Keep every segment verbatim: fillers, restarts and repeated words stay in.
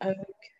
Okay.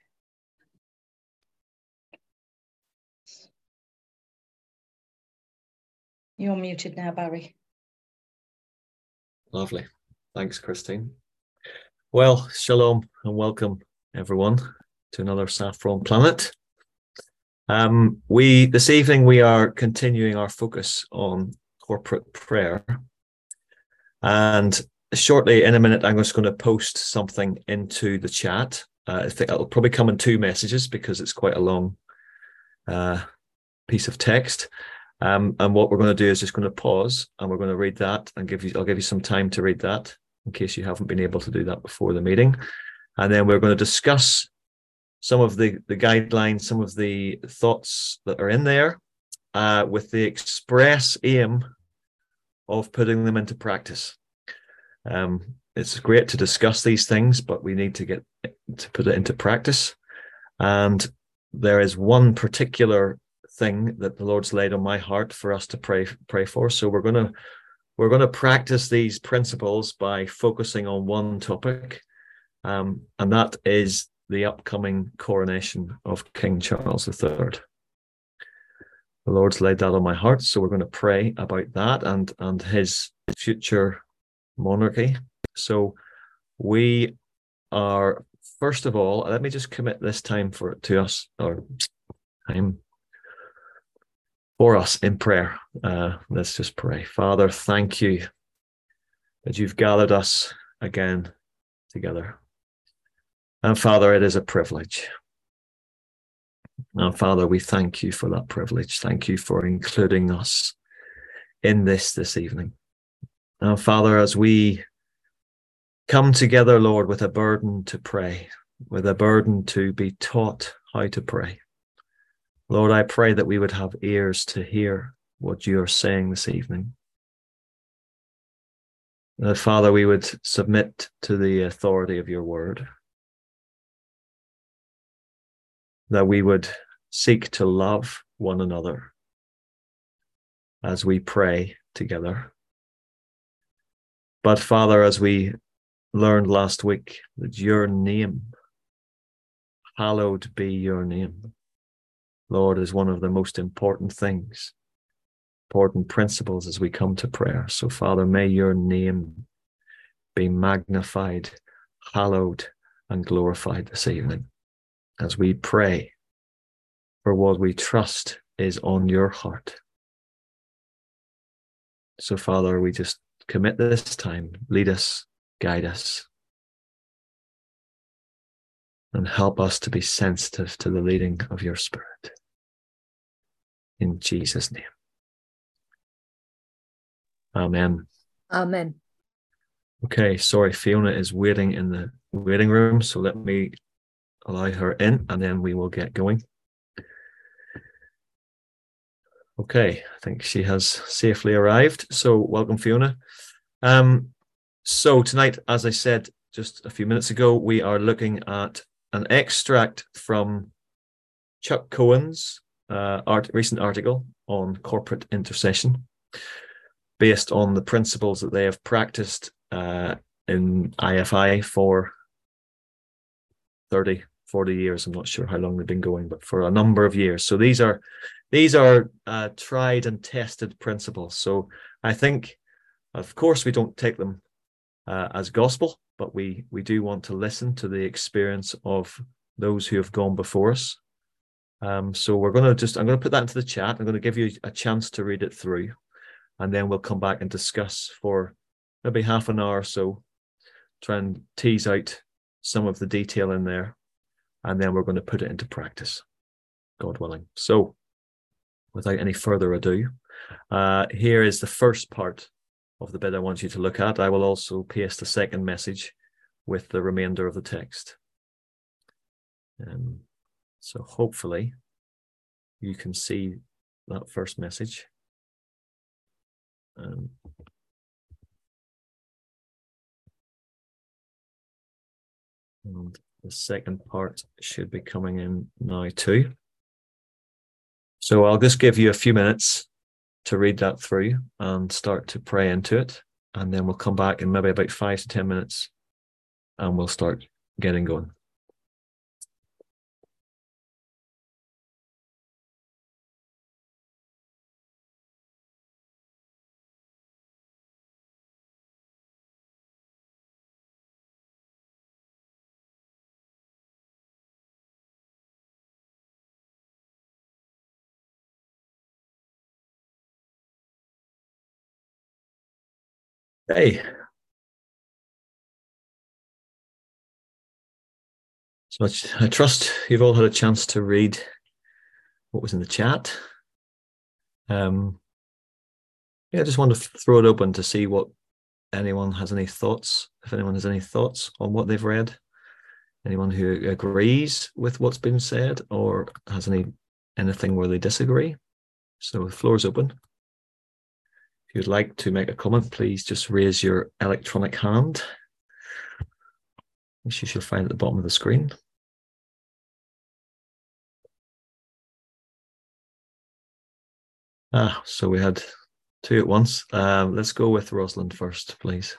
You're muted now, Barry. Lovely. Thanks, Christine. Well, shalom and welcome everyone to another Saffron Planet. Um, we this evening we are continuing our focus on corporate prayer, and shortly in a minute I'm just going to post something into the chat. Uh, I think it'll probably come in two messages because it's quite a long uh, piece of text. Um, and what we're going to do is just going to pause and we're going to read that and give you. I'll give you some time to read that in case you haven't been able to do that before the meeting, and then we're going to discuss some of the, the guidelines, some of the thoughts that are in there, uh, with the express aim of putting them into practice. Um, it's great to discuss these things, but we need to get to put it into practice. And there is one particular thing that the Lord's laid on my heart for us to pray pray for. So we're going to we're going to practice these principles by focusing on one topic, um, and that is the upcoming coronation of King Charles the Third. The Lord's laid that on my heart, so we're going to pray about that and and his future monarchy. So we are, first of all, let me just commit this time for to us, or time for us in prayer. Uh, let's just pray. Father, thank you that you've gathered us again together. And Father, it is a privilege. And Father, we thank you for that privilege. Thank you for including us in this this evening. And Father, as we come together, Lord, with a burden to pray, with a burden to be taught how to pray, Lord, I pray that we would have ears to hear what you are saying this evening. That, Father, we would submit to the authority of your word. That we would seek to love one another as we pray together. But Father, as we learned last week, that your name, hallowed be your name, Lord, is one of the most important things, important principles as we come to prayer. So Father, may your name be magnified, hallowed, and glorified this evening as we pray for what we trust is on your heart. So Father, we just commit this time, lead us, guide us, and help us to be sensitive to the leading of your Spirit. In Jesus' name. Amen. Amen. Okay, sorry, Fiona is waiting in the waiting room, so let me allow her in and then we will get going. Okay, I think she has safely arrived. So welcome, Fiona. Um, so tonight, as I said just a few minutes ago, we are looking at an extract from Chuck Cohen's uh, art, recent article on corporate intercession, based on the principles that they have practiced uh, in I F I for thirty, forty years. I'm not sure how long they've been going, but for a number of years. So these are these are uh, tried and tested principles. So I think, of course, we don't take them uh, as gospel, but we we do want to listen to the experience of those who have gone before us. Um, so we're going to just, I'm going to put that into the chat. I'm going to give you a chance to read it through, and then we'll come back and discuss for maybe half an hour or so, try and tease out some of the detail in there, and then we're going to put it into practice, God willing. So without any further ado, uh, here is the first part of the bit I want you to look at. I will also paste a second message with the remainder of the text. Um, so hopefully you can see that first message. Um, and the second part should be coming in now too. So I'll just give you a few minutes to read that through and start to pray into it. And then we'll come back in maybe about five to ten minutes and we'll start getting going. Hey. So much, I trust you've all had a chance to read what was in the chat. Um, yeah, I just want to throw it open to see what anyone has any thoughts, if anyone has any thoughts on what they've read. Anyone who agrees with what's been said or has any anything where they disagree. So the floor is open. If you'd like to make a comment, please just raise your electronic hand, which you should find at the bottom of the screen. Ah, so we had two at once. Um, let's go with Rosalind first, please.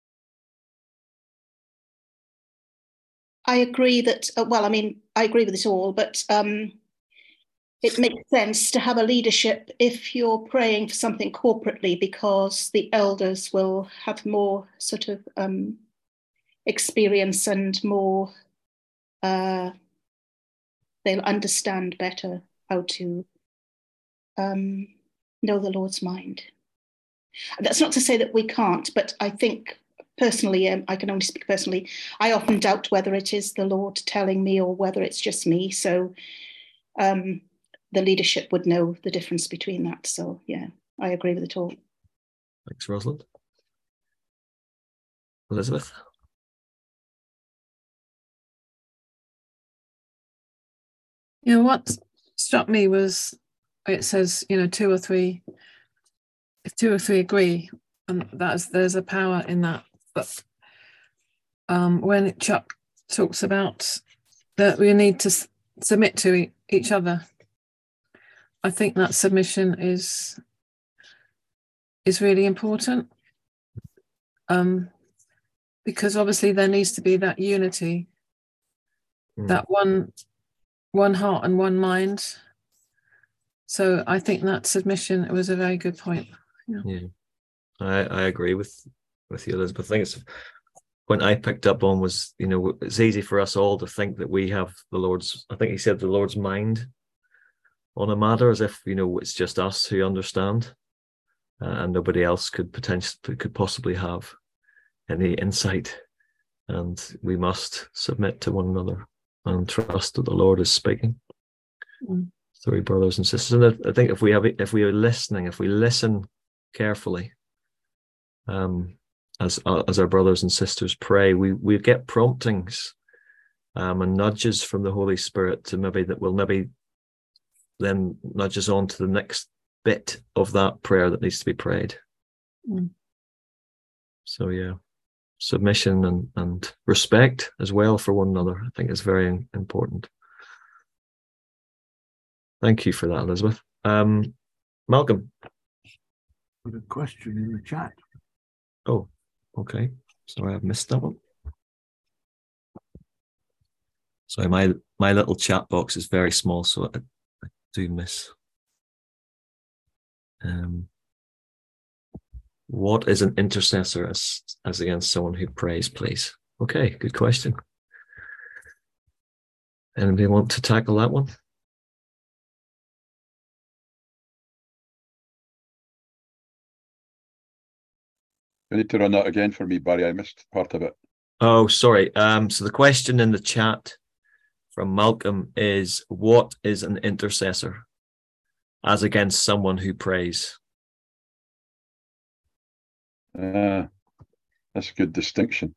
I agree that, uh, well, I mean, I agree with it all, but um, it makes sense to have a leadership if you're praying for something corporately, because the elders will have more sort of um, experience and more, uh, they'll understand better how to um, know the Lord's mind. That's not to say that we can't, but I think personally, um, I can only speak personally, I often doubt whether it is the Lord telling me or whether it's just me. So um, the leadership would know the difference between that. So yeah, I agree with it all. Thanks, Rosalind. Elizabeth? You know, what struck me was it says, you know, two or three, if two or three agree, and that's there's a power in that. But um, when Chuck talks about that we need to s- submit to e- each other, I think that submission is is really important. Um, because obviously there needs to be that unity, mm. that one one heart and one mind. So I think that submission, it was a very good point. Yeah, yeah. I, I agree with, with you, Elizabeth. I think it's when I picked up on was, you know, it's easy for us all to think that we have the Lord's, I think he said the Lord's mind on a matter, as if, you know, it's just us who understand uh, and nobody else could potentially, could possibly have any insight. And we must submit to one another and trust that the Lord is speaking mm. through brothers and sisters. And I think if we have, if we are listening, if we listen carefully, um, as as our brothers and sisters pray, we we get promptings um, and nudges from the Holy Spirit to maybe that will maybe then nudge us on to the next bit of that prayer that needs to be prayed. Mm. So yeah. Submission and, and respect as well for one another, I think is very important. Thank you for that, Elizabeth. Um, Malcolm. Put a question in the chat. Oh, okay. Sorry, I've missed that one. Sorry, my, my little chat box is very small, so I, I do miss. Um, what is an intercessor as, as against someone who prays, please? Okay, good question. Anybody want to tackle that one? You need to run that again for me, Barry. I missed part of it. Oh, sorry. Um, so the question in the chat from Malcolm is, what is an intercessor as against someone who prays? Uh, that's a good distinction.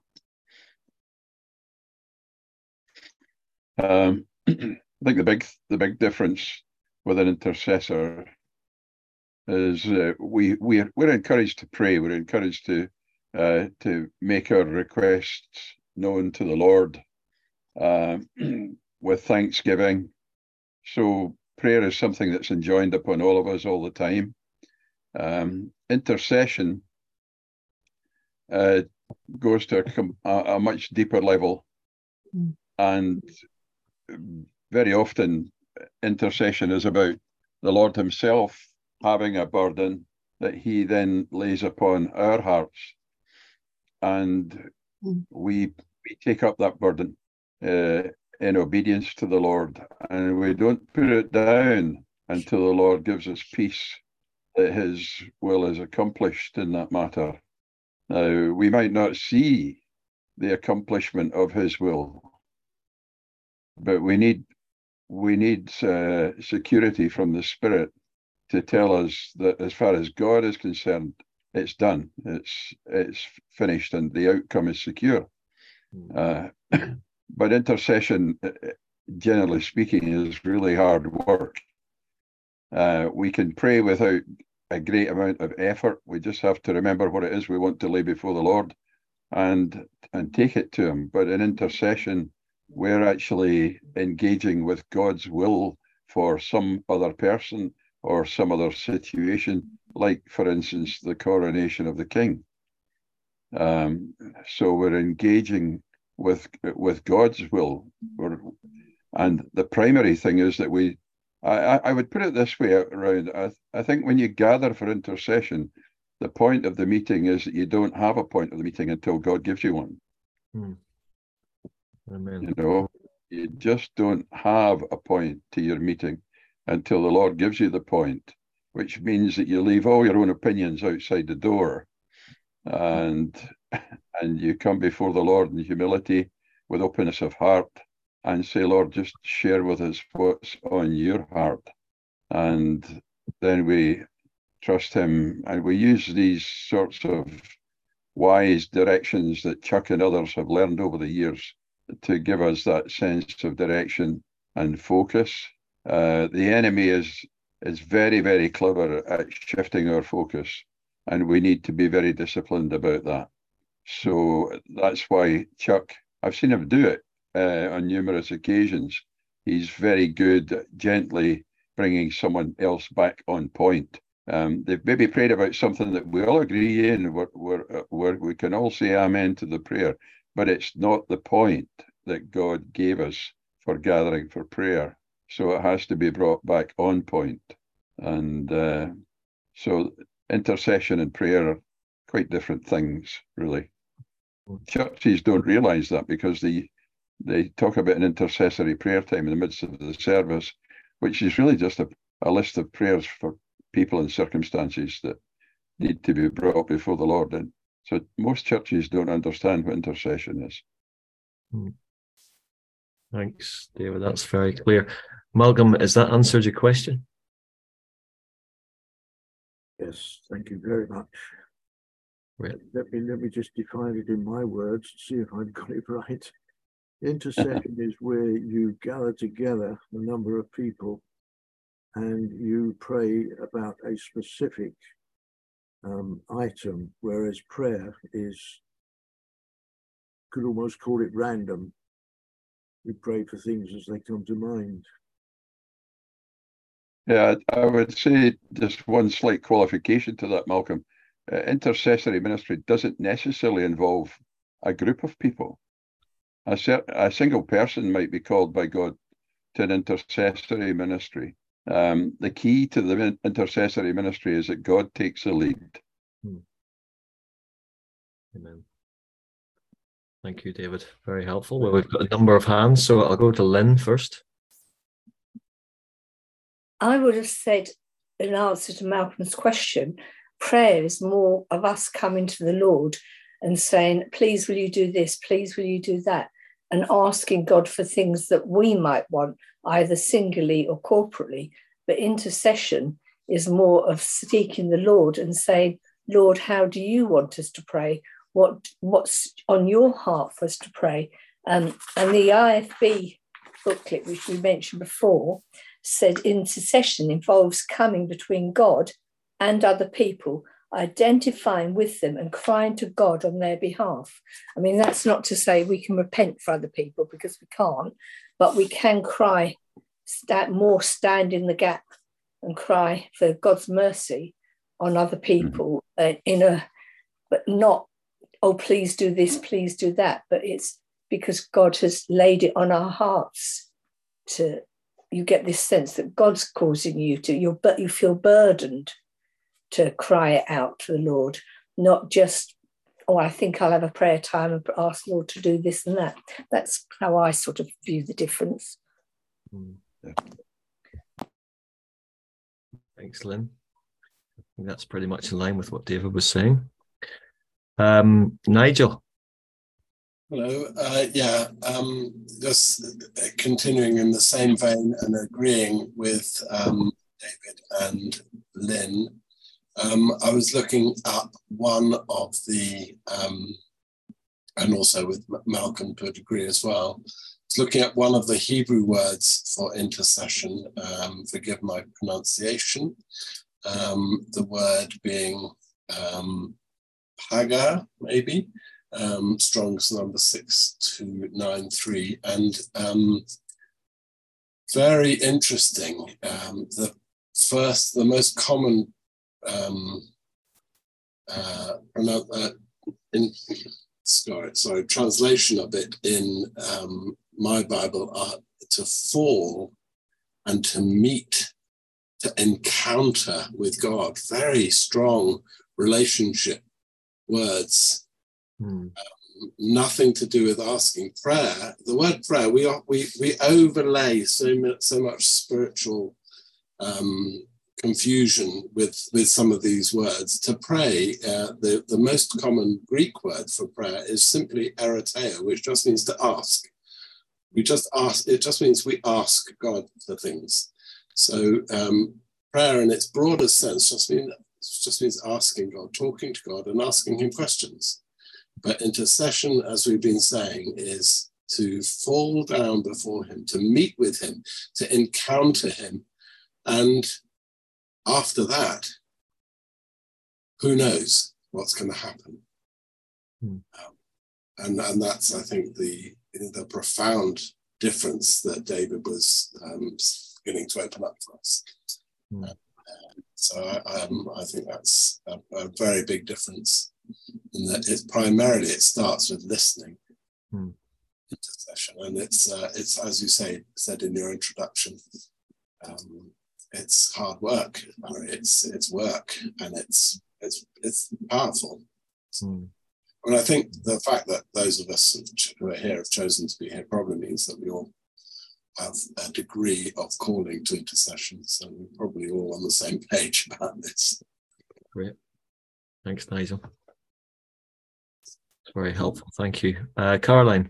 Um, I think the big the big difference with an intercessor is uh, we we we're encouraged to pray. We're encouraged to uh, to make our requests known to the Lord uh, with thanksgiving. So prayer is something that's enjoined upon all of us all the time. Um, intercession uh, goes to a, a much deeper level, mm. and very often intercession is about the Lord himself having a burden that he then lays upon our hearts, and mm. we, we take up that burden uh, in obedience to the Lord, and we don't put it down until the Lord gives us peace that his will is accomplished in that matter. Now, we might not see the accomplishment of his will, but we need we need uh, security from the Spirit to tell us that as far as God is concerned, it's done, it's it's finished, and the outcome is secure. Uh, but intercession, generally speaking, is really hard work. Uh, we can pray without a great amount of effort. We just have to remember what it is we want to lay before the Lord and and take it to him. But in intercession, we're actually engaging with God's will for some other person or some other situation, like, for instance, the coronation of the king. Um, so we're engaging with with God's will. We're, and the primary thing is that we, I, I would put it this way around, I, I think when you gather for intercession, the point of the meeting is that you don't have a point of the meeting until God gives you one. Hmm. Amen. You know, you just don't have a point to your meeting until the Lord gives you the point, which means that you leave all your own opinions outside the door, and and you come before the Lord in humility with openness of heart and say, Lord, just share with us what's on your heart. And then we trust him, and we use these sorts of wise directions that Chuck and others have learned over the years to give us that sense of direction and focus. Uh, the enemy is is very, very clever at shifting our focus, and we need to be very disciplined about that. So that's why Chuck, I've seen him do it uh, on numerous occasions. He's very good at gently bringing someone else back on point. Um, they've maybe prayed about something that we all agree in, where, where, where we can all say amen to the prayer, but it's not the point that God gave us for gathering for prayer. So it has to be brought back on point. And uh, so intercession and prayer are quite different things, really. Churches don't realise that, because they, they talk about an intercessory prayer time in the midst of the service, which is really just a, a list of prayers for people and circumstances that need to be brought before the Lord. And so most churches don't understand what intercession is. Hmm. Thanks, David. That's very clear. Malcolm, has that answered your question? Yes, thank you very much. Right. Let me let me just define it in my words, see if I've got it right. Intercession is where you gather together a number of people and you pray about a specific um, item, whereas prayer is, could almost call it random. You pray for things as they come to mind. Yeah, I would say just one slight qualification to that, Malcolm. Uh, intercessory ministry doesn't necessarily involve a group of people. A, cert- a single person might be called by God to an intercessory ministry. Um, the key to the intercessory ministry is that God takes the lead. Hmm. Amen. Thank you, David. Very helpful. Well, we've got a number of hands, so I'll go to Lynn first. I would have said, in answer to Malcolm's question, prayer is more of us coming to the Lord and saying, please, will you do this? Please, will you do that? And asking God for things that we might want, either singularly or corporately. But intercession is more of seeking the Lord and saying, Lord, how do you want us to pray? What What's on your heart for us to pray? Um, and the I F B booklet, which we mentioned before, said intercession involves coming between God and other people, identifying with them and crying to God on their behalf. I mean, that's not to say we can repent for other people, because we can't, but we can cry, stand, more stand in the gap and cry for God's mercy on other people, mm-hmm. uh, in a, but not, oh, please do this, please do that. But it's because God has laid it on our hearts to, you get this sense that God's causing you to, you're, but you feel burdened to cry it out to the Lord, not just, oh, I think I'll have a prayer time and ask the Lord to do this and that. That's how I sort of view the difference. Mm. Yeah. Thanks, Lynn. I think that's pretty much in line with what David was saying. Um, Nigel. Hello. Uh, yeah, um, just continuing in the same vein and agreeing with um, David and Lynn. Um, I was looking up one of the, um, and also with Malcolm to a degree as well, I was looking at one of the Hebrew words for intercession, um, forgive my pronunciation, um, the word being um, Hagar, maybe, um, Strong's number six two nine three, and um, very interesting. Um, the first, the most common um, uh, uh, in, sorry, sorry, translation of it in um, my Bible are to fall and to meet, to encounter with God. Very strong relationship words. Hmm. Um, nothing to do with asking. Prayer, the word prayer, we are, we we overlay so much so much spiritual um, confusion with with some of these words. To pray, uh, the the most common Greek word for prayer is simply eroteia, which just means to ask. We just ask. It just means we ask God for things. So um, prayer, in its broadest sense, just means just means asking God, talking to God, and asking Him questions. But intercession, as we've been saying, is to fall down before Him, to meet with Him, to encounter Him. And after that, who knows what's going to happen? Hmm. Um, and, and that's, I think, the, the profound difference that David was um, beginning to open up for us. Hmm. Uh, so I, um, I think that's a, a very big difference. In that it primarily it starts with listening, hmm. intercession, and it's uh, it's as you say said in your introduction, um, it's hard work, it's it's work, and it's it's it's powerful. Hmm. And I think the fact that those of us who are here have chosen to be here probably means that we all have a degree of calling to intercession, so we're probably all on the same page about this. Great, thanks, Nigel. Very helpful, thank you. Uh, Caroline.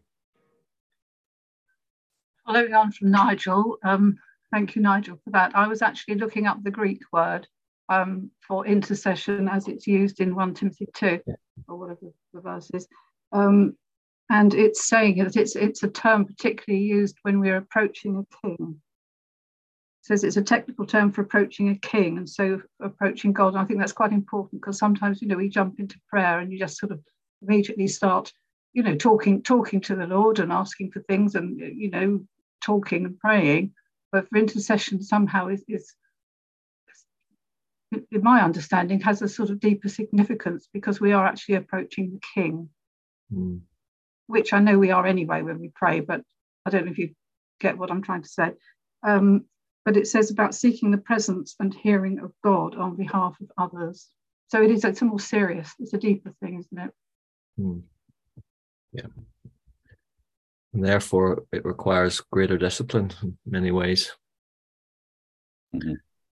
Following on from Nigel, um, thank you, Nigel, for that. I was actually looking up the Greek word um, for intercession as it's used in First Timothy two, or whatever the verse is. Um, and it's saying that it's, it's a term particularly used when we're approaching a king. It says it's a technical term for approaching a king, and so approaching God. And I think that's quite important because sometimes, you know, we jump into prayer and you just sort of immediately start, you know, talking talking to the Lord and asking for things and, you know, talking and praying. But for intercession somehow is, is in my understanding, has a sort of deeper significance because we are actually approaching the King, Mm. which I know we are anyway when we pray, but I don't know if you get what I'm trying to say. Um, but it says about seeking the presence and hearing of God on behalf of others. So it is, it's a more serious, it's a deeper thing, isn't it? Mm. Yeah. And therefore, it requires greater discipline in many ways. Mm-hmm.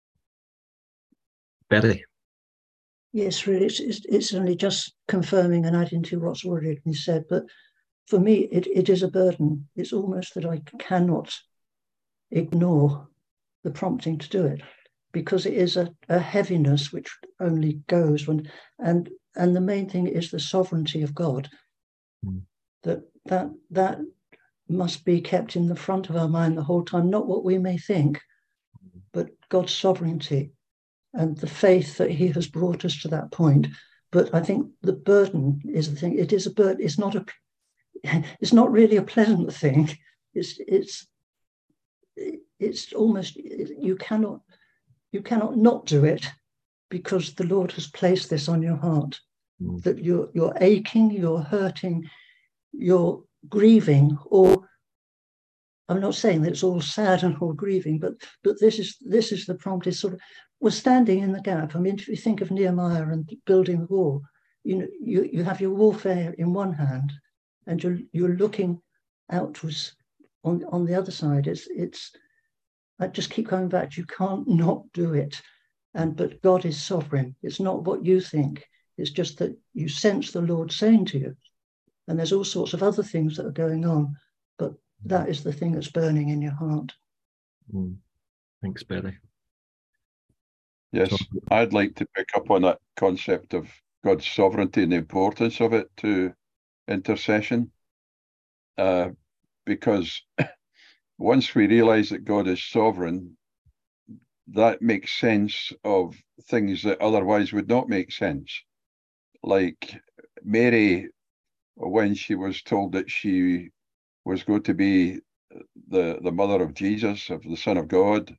Betty. Yes, really, it's, it's, it's only just confirming and adding to what's already been said. But for me, it, it is a burden. It's almost that I cannot ignore the prompting to do it because it is a, a heaviness which only goes when, and and the main thing is the sovereignty of God. Mm. That that that must be kept in the front of our mind the whole time, not what we may think, but God's sovereignty and the faith that he has brought us to that point. But I think the burden is the thing. It is a burden. It's not a. It's not really a pleasant thing. It's it's it's almost you cannot you cannot not do it because the Lord has placed this on your heart. Mm. That you're you're aching, you're hurting, you're grieving, or I'm not saying that it's all sad and all grieving, but but this is this is the prompt. Is sort of we're standing in the gap. I mean, if you think of Nehemiah and building the wall, you know, you, you have your warfare in one hand, and you're you're looking outwards on on the other side. It's it's. I just keep coming back. You can't not do it, and but God is sovereign. It's not what you think. It's just that you sense the Lord saying to you. And there's all sorts of other things that are going on, but that is the thing that's burning in your heart. Mm. Thanks, Betty. Yes, I'd like to pick up on that concept of God's sovereignty and the importance of it to intercession. Uh, because once we realize that God is sovereign, that makes sense of things that otherwise would not make sense. Like Mary, when she was told that she was going to be the, the mother of Jesus, of the Son of God,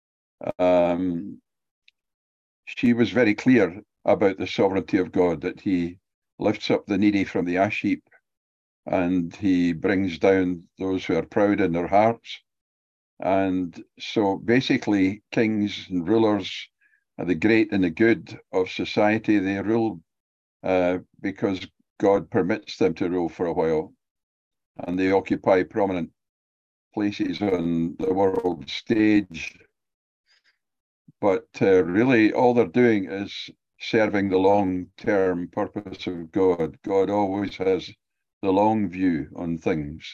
um, she was very clear about the sovereignty of God, that he lifts up the needy from the ash heap and he brings down those who are proud in their hearts. And so basically kings and rulers, and the great and the good of society, they rule uh, because God permits them to rule for a while, and they occupy prominent places on the world stage. But uh, really all they're doing is serving the long-term purpose of God. God always has the long view on things.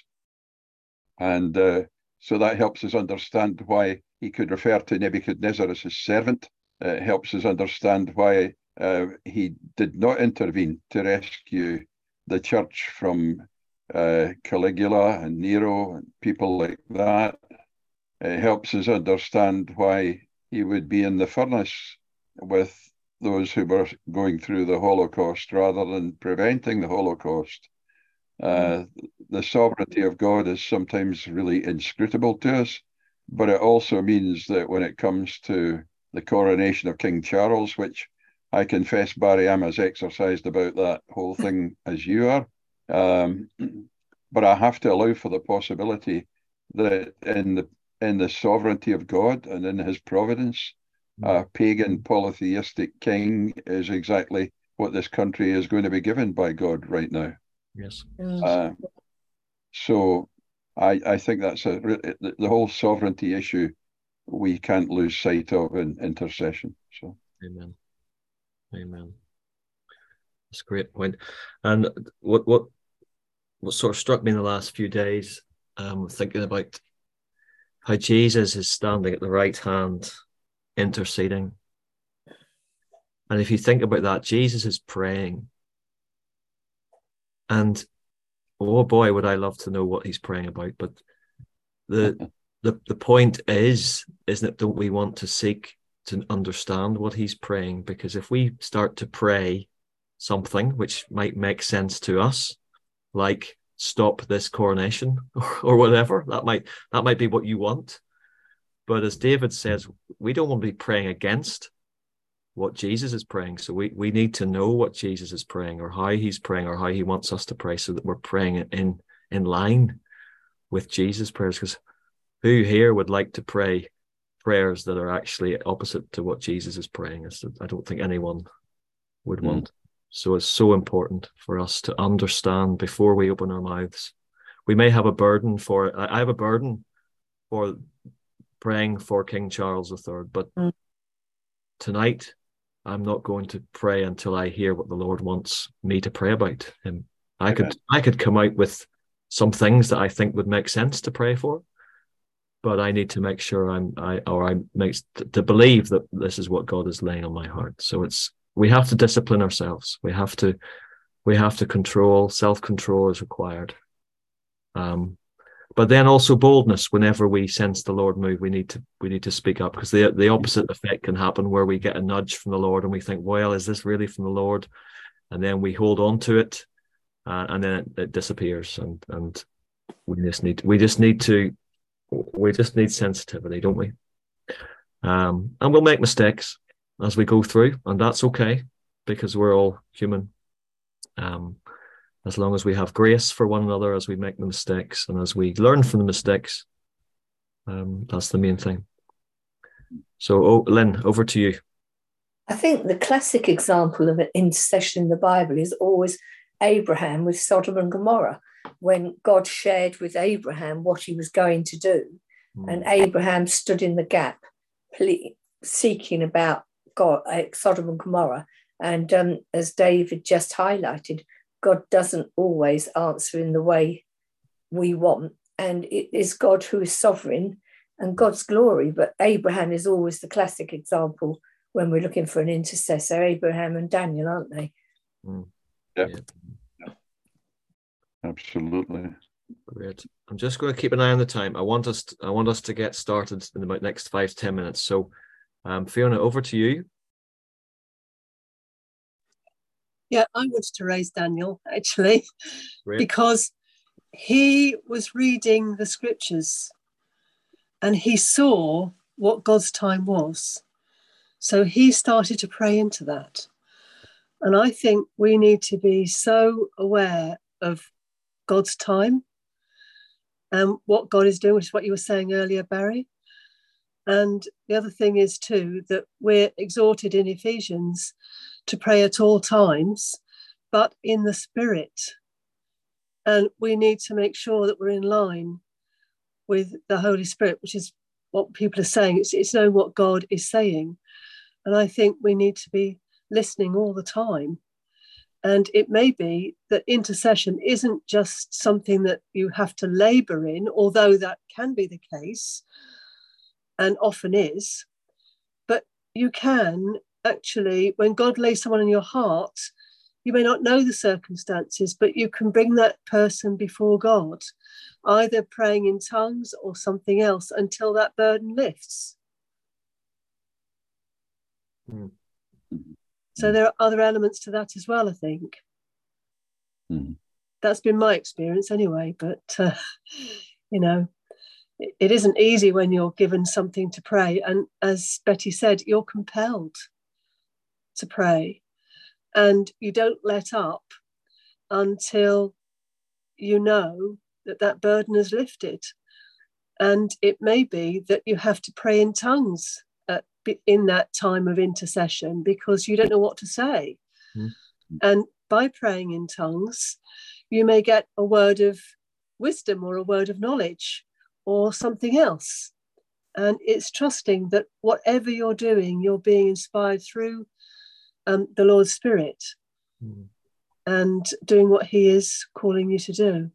And uh, so that helps us understand why he could refer to Nebuchadnezzar as his servant. Uh, it helps us understand why uh, he did not intervene to rescue the church from uh, Caligula and Nero and people like that. It helps us understand why he would be in the furnace with those who were going through the Holocaust rather than preventing the Holocaust. Uh, the sovereignty of God is sometimes really inscrutable to us, but it also means that when it comes to the coronation of King Charles, which I confess, Barry, I'm as exercised about that whole thing as you are, um, but I have to allow for the possibility that in the in the sovereignty of God and in his providence, a pagan polytheistic king is exactly what this country is going to be given by God right now. Yes. Uh, so I, I think that's a the, the whole sovereignty issue we can't lose sight of in intercession. So Amen. Amen. That's a great point. And what what what sort of struck me in the last few days, um, thinking about how Jesus is standing at the right hand, interceding. And if you think about that, Jesus is praying. And oh boy, would I love to know what he's praying about. But the the the point is, isn't it, don't we want to seek to understand what he's praying? Because if we start to pray something which might make sense to us, like stop this coronation or, or whatever, that might that might be what you want. But as David says, we don't want to be praying against what Jesus is praying. So we, we need to know what Jesus is praying, or how he's praying, or how he wants us to pray, so that we're praying in, in line with Jesus' prayers. Because who here would like to pray prayers that are actually opposite to what Jesus is praying? I don't think anyone would want. Mm. So it's so important for us to understand before we open our mouths. We may have a burden for it. I have a burden for praying for King Charles the Third, but mm. tonight I'm not going to pray until I hear what the Lord wants me to pray about him. I Amen. could I could come out with some things that I think would make sense to pray for, but I need to make sure I'm I or I make to believe that this is what God is laying on my heart. So it's we have to discipline ourselves. We have to we have to control. Self-control is required. Um, but then also boldness. Whenever we sense the Lord move, we need to we need to speak up, because the the opposite effect can happen, where we get a nudge from the Lord and we think, well, is this really from the Lord? And then we hold on to it, uh, and then it, it disappears. And and we just need we just need to we just need sensitivity, don't we? Um, and we'll make mistakes as we go through, and that's okay, because we're all human. Um, as long as we have grace for one another as we make the mistakes, and as we learn from the mistakes, um, that's the main thing. So, oh, Lynn, over to you. I think the classic example of an intercession in the Bible is always Abraham with Sodom and Gomorrah, when God shared with Abraham what he was going to do, mm. and Abraham stood in the gap, seeking about God, uh, Sodom and Gomorrah, And um, as David just highlighted, God doesn't always answer in the way we want. And it is God who is sovereign and God's glory. But Abraham is always the classic example when we're looking for an intercessor. Abraham and Daniel, aren't they? Mm. Yeah. yeah. Absolutely. Great. I'm just going to keep an eye on the time. I want us to, I want us to get started in about next five to ten minutes. So um, Fiona, over to you. Yeah, I wanted to raise Daniel, actually, Great. because he was reading the scriptures and he saw what God's time was. So he started to pray into that. And I think we need to be so aware of God's time and what God is doing, which is what you were saying earlier, Barry. And the other thing is too, that we're exhorted in Ephesians to pray at all times, but in the Spirit. And we need to make sure that we're in line with the Holy Spirit, which is what people are saying. It's, it's knowing what God is saying. And I think we need to be listening all the time. And it may be that intercession isn't just something that you have to labour in, although that can be the case, and often is. But you can actually, when God lays someone in your heart, you may not know the circumstances, but you can bring that person before God, either praying in tongues or something else until that burden lifts. Mm. So there are other elements to that as well, I think. Mm. That's been my experience anyway, but, uh, you know, it, it isn't easy when you're given something to pray. And as Betty said, you're compelled to pray. And you don't let up until you know that that burden is lifted. And it may be that you have to pray in tongues at, in that time of intercession because you don't know what to say. Mm. And by praying in tongues, you may get a word of wisdom or a word of knowledge or something else. And it's trusting that whatever you're doing, you're being inspired through Um, the Lord's Spirit mm. and doing what he is calling you to do.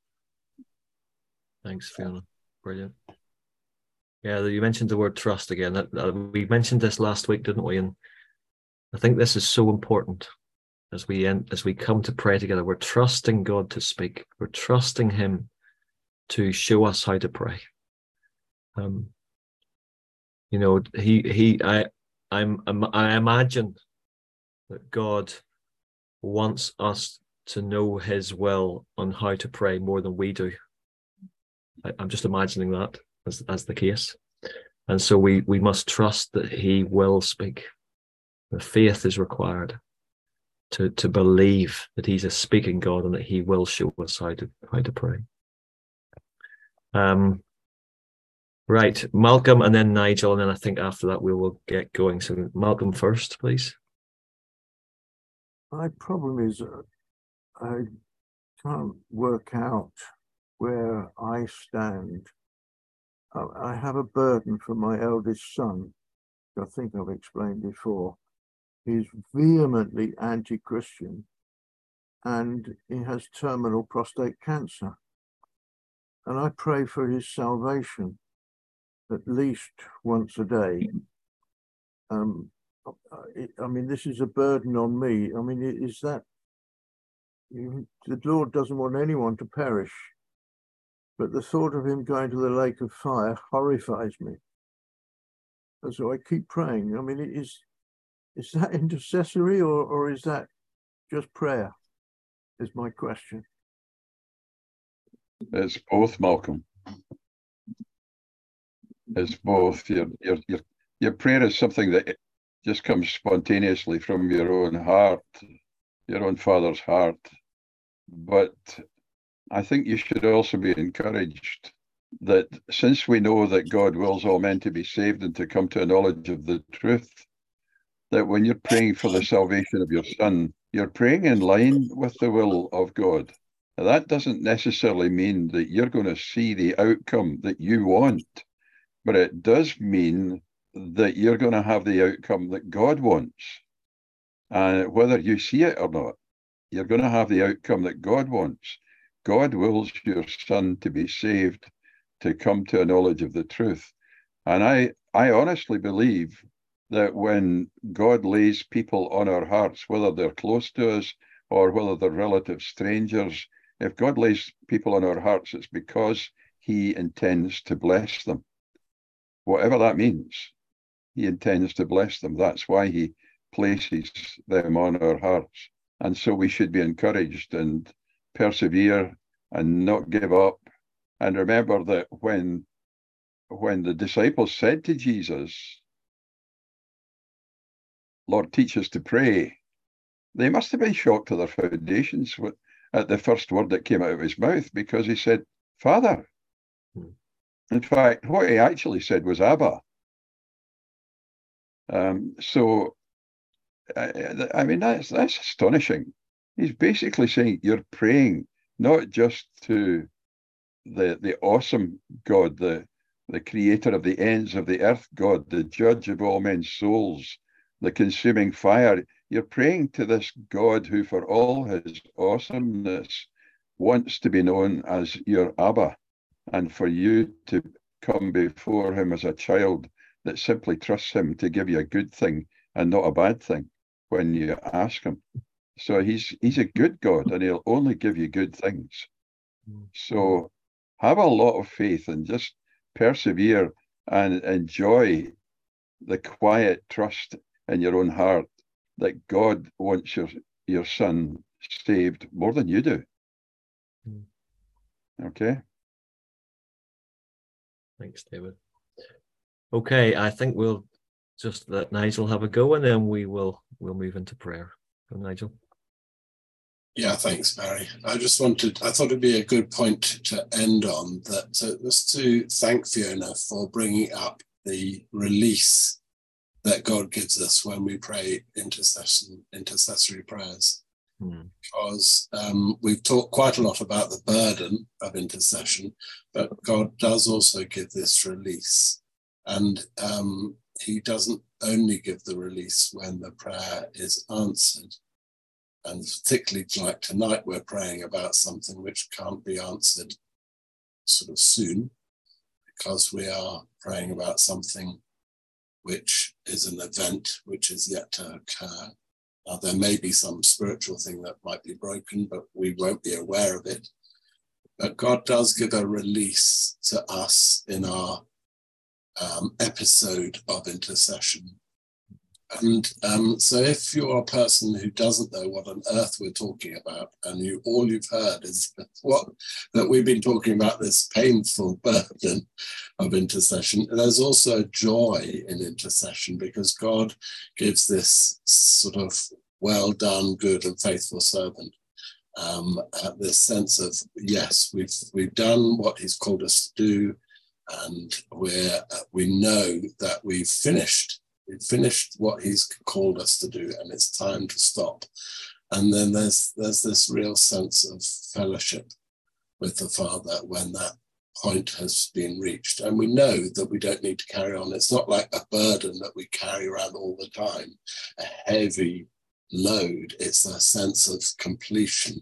Thanks, Fiona. Brilliant. Yeah, you mentioned the word trust again. That, that, we mentioned this last week, didn't we? And I think this is so important as we end, as we come to pray together. We're trusting God to speak. We're trusting him to show us how to pray. Um, you know, he he I I'm I imagine that God wants us to know his will on how to pray more than we do. I, I'm just imagining that as, as the case. And so we, we must trust that he will speak. The faith is required to, to believe that he's a speaking God and that he will show us how to, how to pray. Um, right, Malcolm and then Nigel, and then I think after that we will get going. So Malcolm first, please. My problem is uh, I can't work out where I stand. Uh, I have a burden for my eldest son, which I think I've explained before. He's vehemently anti-Christian and he has terminal prostate cancer. And I pray for his salvation at least once a day. Um, I mean, this is a burden on me. I mean, is that the Lord doesn't want anyone to perish, but the thought of him going to the lake of fire horrifies me. And so I keep praying. I mean, is is that intercessory or or is that just prayer? Is my question. It's both, Malcolm. It's both. Your your your your prayer is something that just comes spontaneously from your own heart, your own Father's heart. But I think you should also be encouraged that since we know that God wills all men to be saved and to come to a knowledge of the truth, that when you're praying for the salvation of your son, you're praying in line with the will of God. Now, that doesn't necessarily mean that you're going to see the outcome that you want, but it does mean that you're going to have the outcome that God wants. And whether you see it or not, you're going to have the outcome that God wants. God wills your son to be saved, to come to a knowledge of the truth. And I, I honestly believe that when God lays people on our hearts, whether they're close to us or whether they're relative strangers, if God lays people on our hearts, it's because he intends to bless them. Whatever that means, he intends to bless them. That's why he places them on our hearts. And so we should be encouraged and persevere and not give up. And remember that when, when the disciples said to Jesus, Lord, teach us to pray, they must have been shocked to their foundations at the first word that came out of his mouth, because he said, Father. In fact, what he actually said was Abba. Um, so, I, I mean, that's, that's astonishing. He's basically saying you're praying not just to the, the awesome God, the, the creator of the ends of the earth God, the judge of all men's souls, the consuming fire. You're praying to this God who, for all his awesomeness, wants to be known as your Abba, and for you to come before him as a child that simply trusts him to give you a good thing and not a bad thing when you ask him. So he's he's a good God, and he'll only give you good things. So have a lot of faith and just persevere and enjoy the quiet trust in your own heart that God wants your, your son saved more than you do. Okay. Thanks, David. Okay, I think we'll just let Nigel have a go, and then we will we'll move into prayer. Go, Nigel. Yeah, thanks, Barry. I just wanted, I thought it'd be a good point to end on that, uh, was to thank Fiona for bringing up the release that God gives us when we pray intercession, intercessory prayers. Hmm. Because um, we've talked quite a lot about the burden of intercession, but God does also give this release. And um, he doesn't only give the release when the prayer is answered. And particularly like tonight, we're praying about something which can't be answered sort of soon, because we are praying about something which is an event which is yet to occur. Now, there may be some spiritual thing that might be broken, but we won't be aware of it. But God does give a release to us in our um, episode of intercession. And um, so if you're a person who doesn't know what on earth we're talking about, and you all you've heard is what that we've been talking about, this painful burden of intercession, there's also joy in intercession, because God gives this sort of well done, good and faithful servant. Um, uh, this sense of, yes, we've we've done what he's called us to do, and we're uh, we know that we've finished. We've finished what he's called us to do, and it's time to stop. And then there's there's this real sense of fellowship with the Father when that point has been reached. And we know that we don't need to carry on. It's not like a burden that we carry around all the time, a heavy load. It's a sense of completion.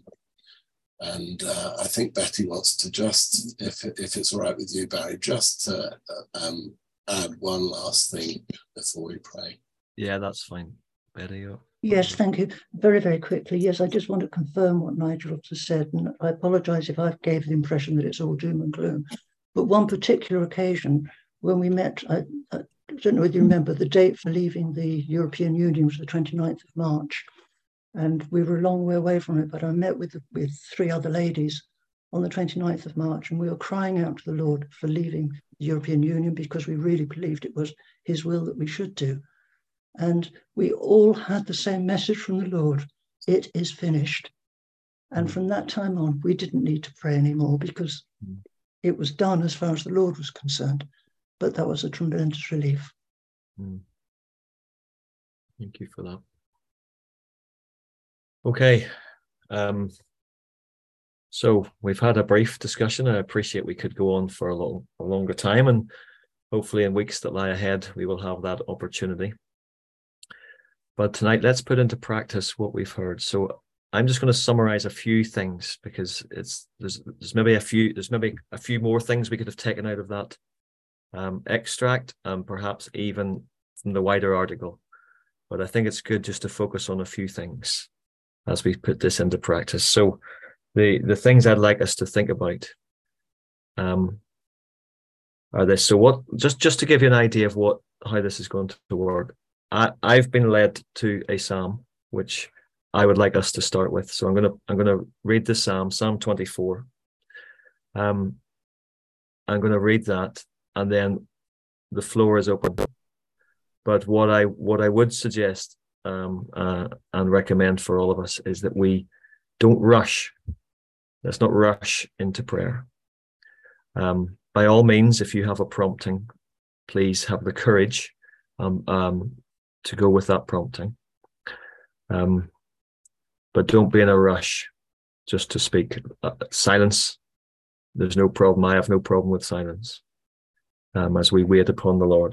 And uh, I think Betty wants to just, if, if it's all right with you, Barry, just to uh, um, add one last thing before we pray. Yeah, that's fine. Betty. Yes, thank you. Very, very quickly. Yes, I just want to confirm what Nigel has said, and I apologise if I gave the impression that it's all doom and gloom. But one particular occasion when we met, I, I don't know whether you remember, the date for leaving the European Union was the twenty-ninth of March, and we were a long way away from it, but I met with, with three other ladies on the twenty-ninth of March, and we were crying out to the Lord for leaving the European Union, because we really believed it was his will that we should do. And we all had the same message from the Lord: it is finished. And from that time on, we didn't need to pray anymore, because it was done as far as the Lord was concerned. But that was a tremendous relief. Mm. Thank you for that. Okay. Um, so we've had a brief discussion. I appreciate we could go on for a, long, a longer time, and hopefully in weeks that lie ahead, we will have that opportunity. But tonight, let's put into practice what we've heard. So I'm just going to summarize a few things, because it's there's there's maybe a few there's maybe a few more things we could have taken out of that um, extract, and perhaps even from the wider article. But I think it's good just to focus on a few things as we put this into practice. So the the things I'd like us to think about um, are this. So what just just to give you an idea of what how this is going to work. I, I've been led to a psalm which I would like us to start with. So I'm gonna I'm gonna read the psalm, Psalm twenty-four. Um, I'm gonna read that, and then the floor is open. But what I what I would suggest um, uh, and recommend for all of us is that we don't rush. Let's not rush into prayer. Um, by all means, if you have a prompting, please have the courage um, um, to go with that prompting. Um, but don't be in a rush just to speak. Uh, silence, there's no problem. I have no problem with silence um, as we wait upon the Lord.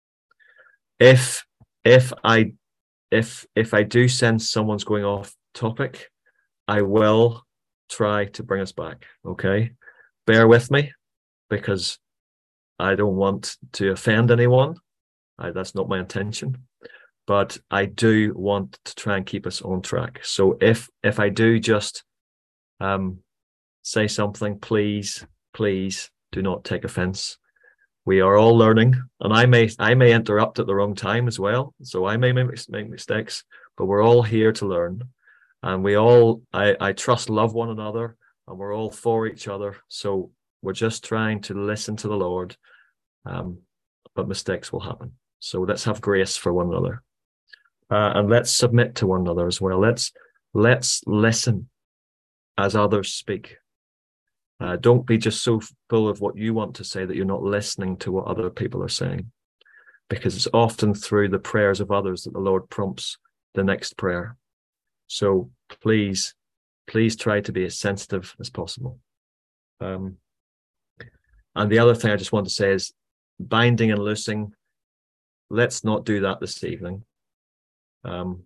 If if I if if I do sense someone's going off topic, I will try to bring us back. Okay, bear with me, because I don't want to offend anyone. I, that's not my intention. But I do want to try and keep us on track. So if if I do just um, say something, please, please do not take offense. We are all learning, and I may I may interrupt at the wrong time as well. So I may make, make mistakes, but we're all here to learn, and we all I, I trust love one another, and we're all for each other. So we're just trying to listen to the Lord, um, but mistakes will happen. So let's have grace for one another. Uh, and let's submit to one another as well. Let's let's listen as others speak. Uh, don't be just so full of what you want to say that you're not listening to what other people are saying, because it's often through the prayers of others that the Lord prompts the next prayer. So please, please try to be as sensitive as possible. Um, and the other thing I just want to say is binding and loosing. Let's not do that this evening. Um,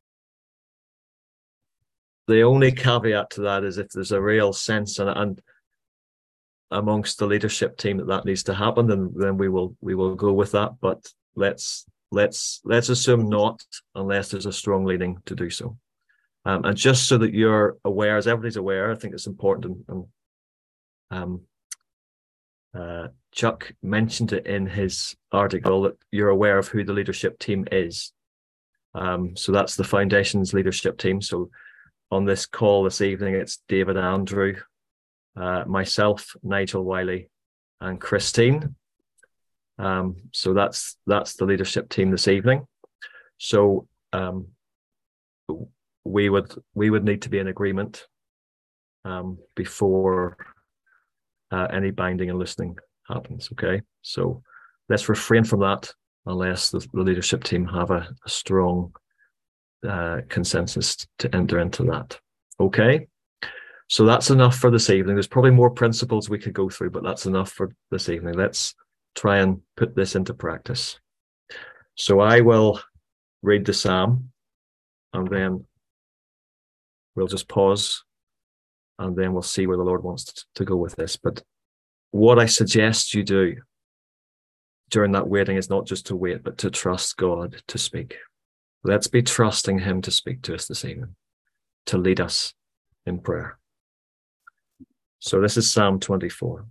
the only caveat to that is if there's a real sense and, and amongst the leadership team that that needs to happen, then then we will we will go with that. But let's let's let's assume not, unless there's a strong leading to do so. Um, and just so that you're aware, as everybody's aware, I think it's important. And, and um, uh, Chuck mentioned it in his article that you're aware of who the leadership team is. Um, so that's the Foundation's leadership team. So on this call this evening, it's David Andrew, uh, myself, Nigel Wiley, and Christine. Um, so that's that's the leadership team this evening. So um, we would we would need to be in agreement um, before uh, any binding and listening happens. Okay, so let's refrain from that unless the, the leadership team have a, a strong uh, consensus to enter into that. Okay, so that's enough for this evening. There's probably more principles we could go through, but that's enough for this evening. Let's try and put this into practice. So I will read the psalm, and then we'll just pause, and then we'll see where the Lord wants to, to go with this. But what I suggest you do during that waiting is not just to wait, but to trust God to speak. Let's be trusting him to speak to us this evening, to lead us in prayer. So this is Psalm twenty-four.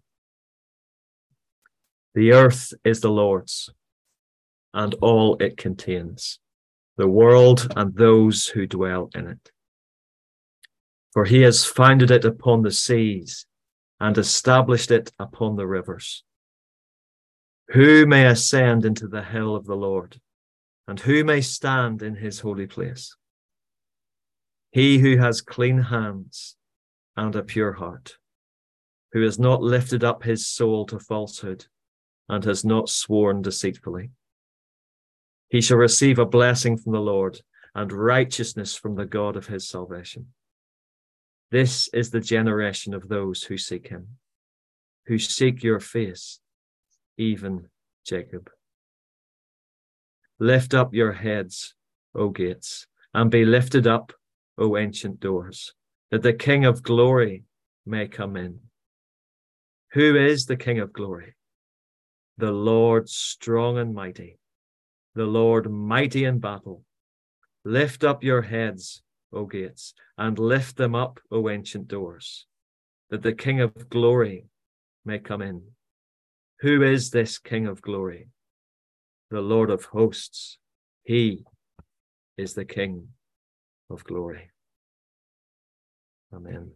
The earth is the Lord's, and all it contains, the world and those who dwell in it. For he has founded it upon the seas and established it upon the rivers. Who may ascend into the hill of the Lord, and who may stand in his holy place? He who has clean hands and a pure heart, who has not lifted up his soul to falsehood and has not sworn deceitfully. He shall receive a blessing from the Lord and righteousness from the God of his salvation. This is the generation of those who seek him, who seek your face, even Jacob. Lift up your heads, O gates, and be lifted up, O ancient doors, that the King of glory may come in. Who is the King of glory? The Lord strong and mighty, the Lord mighty in battle. Lift up your heads, O gates, and lift them up, O ancient doors, that the King of glory may come in. Who is this King of glory? The Lord of hosts. He is the King of glory. Amen.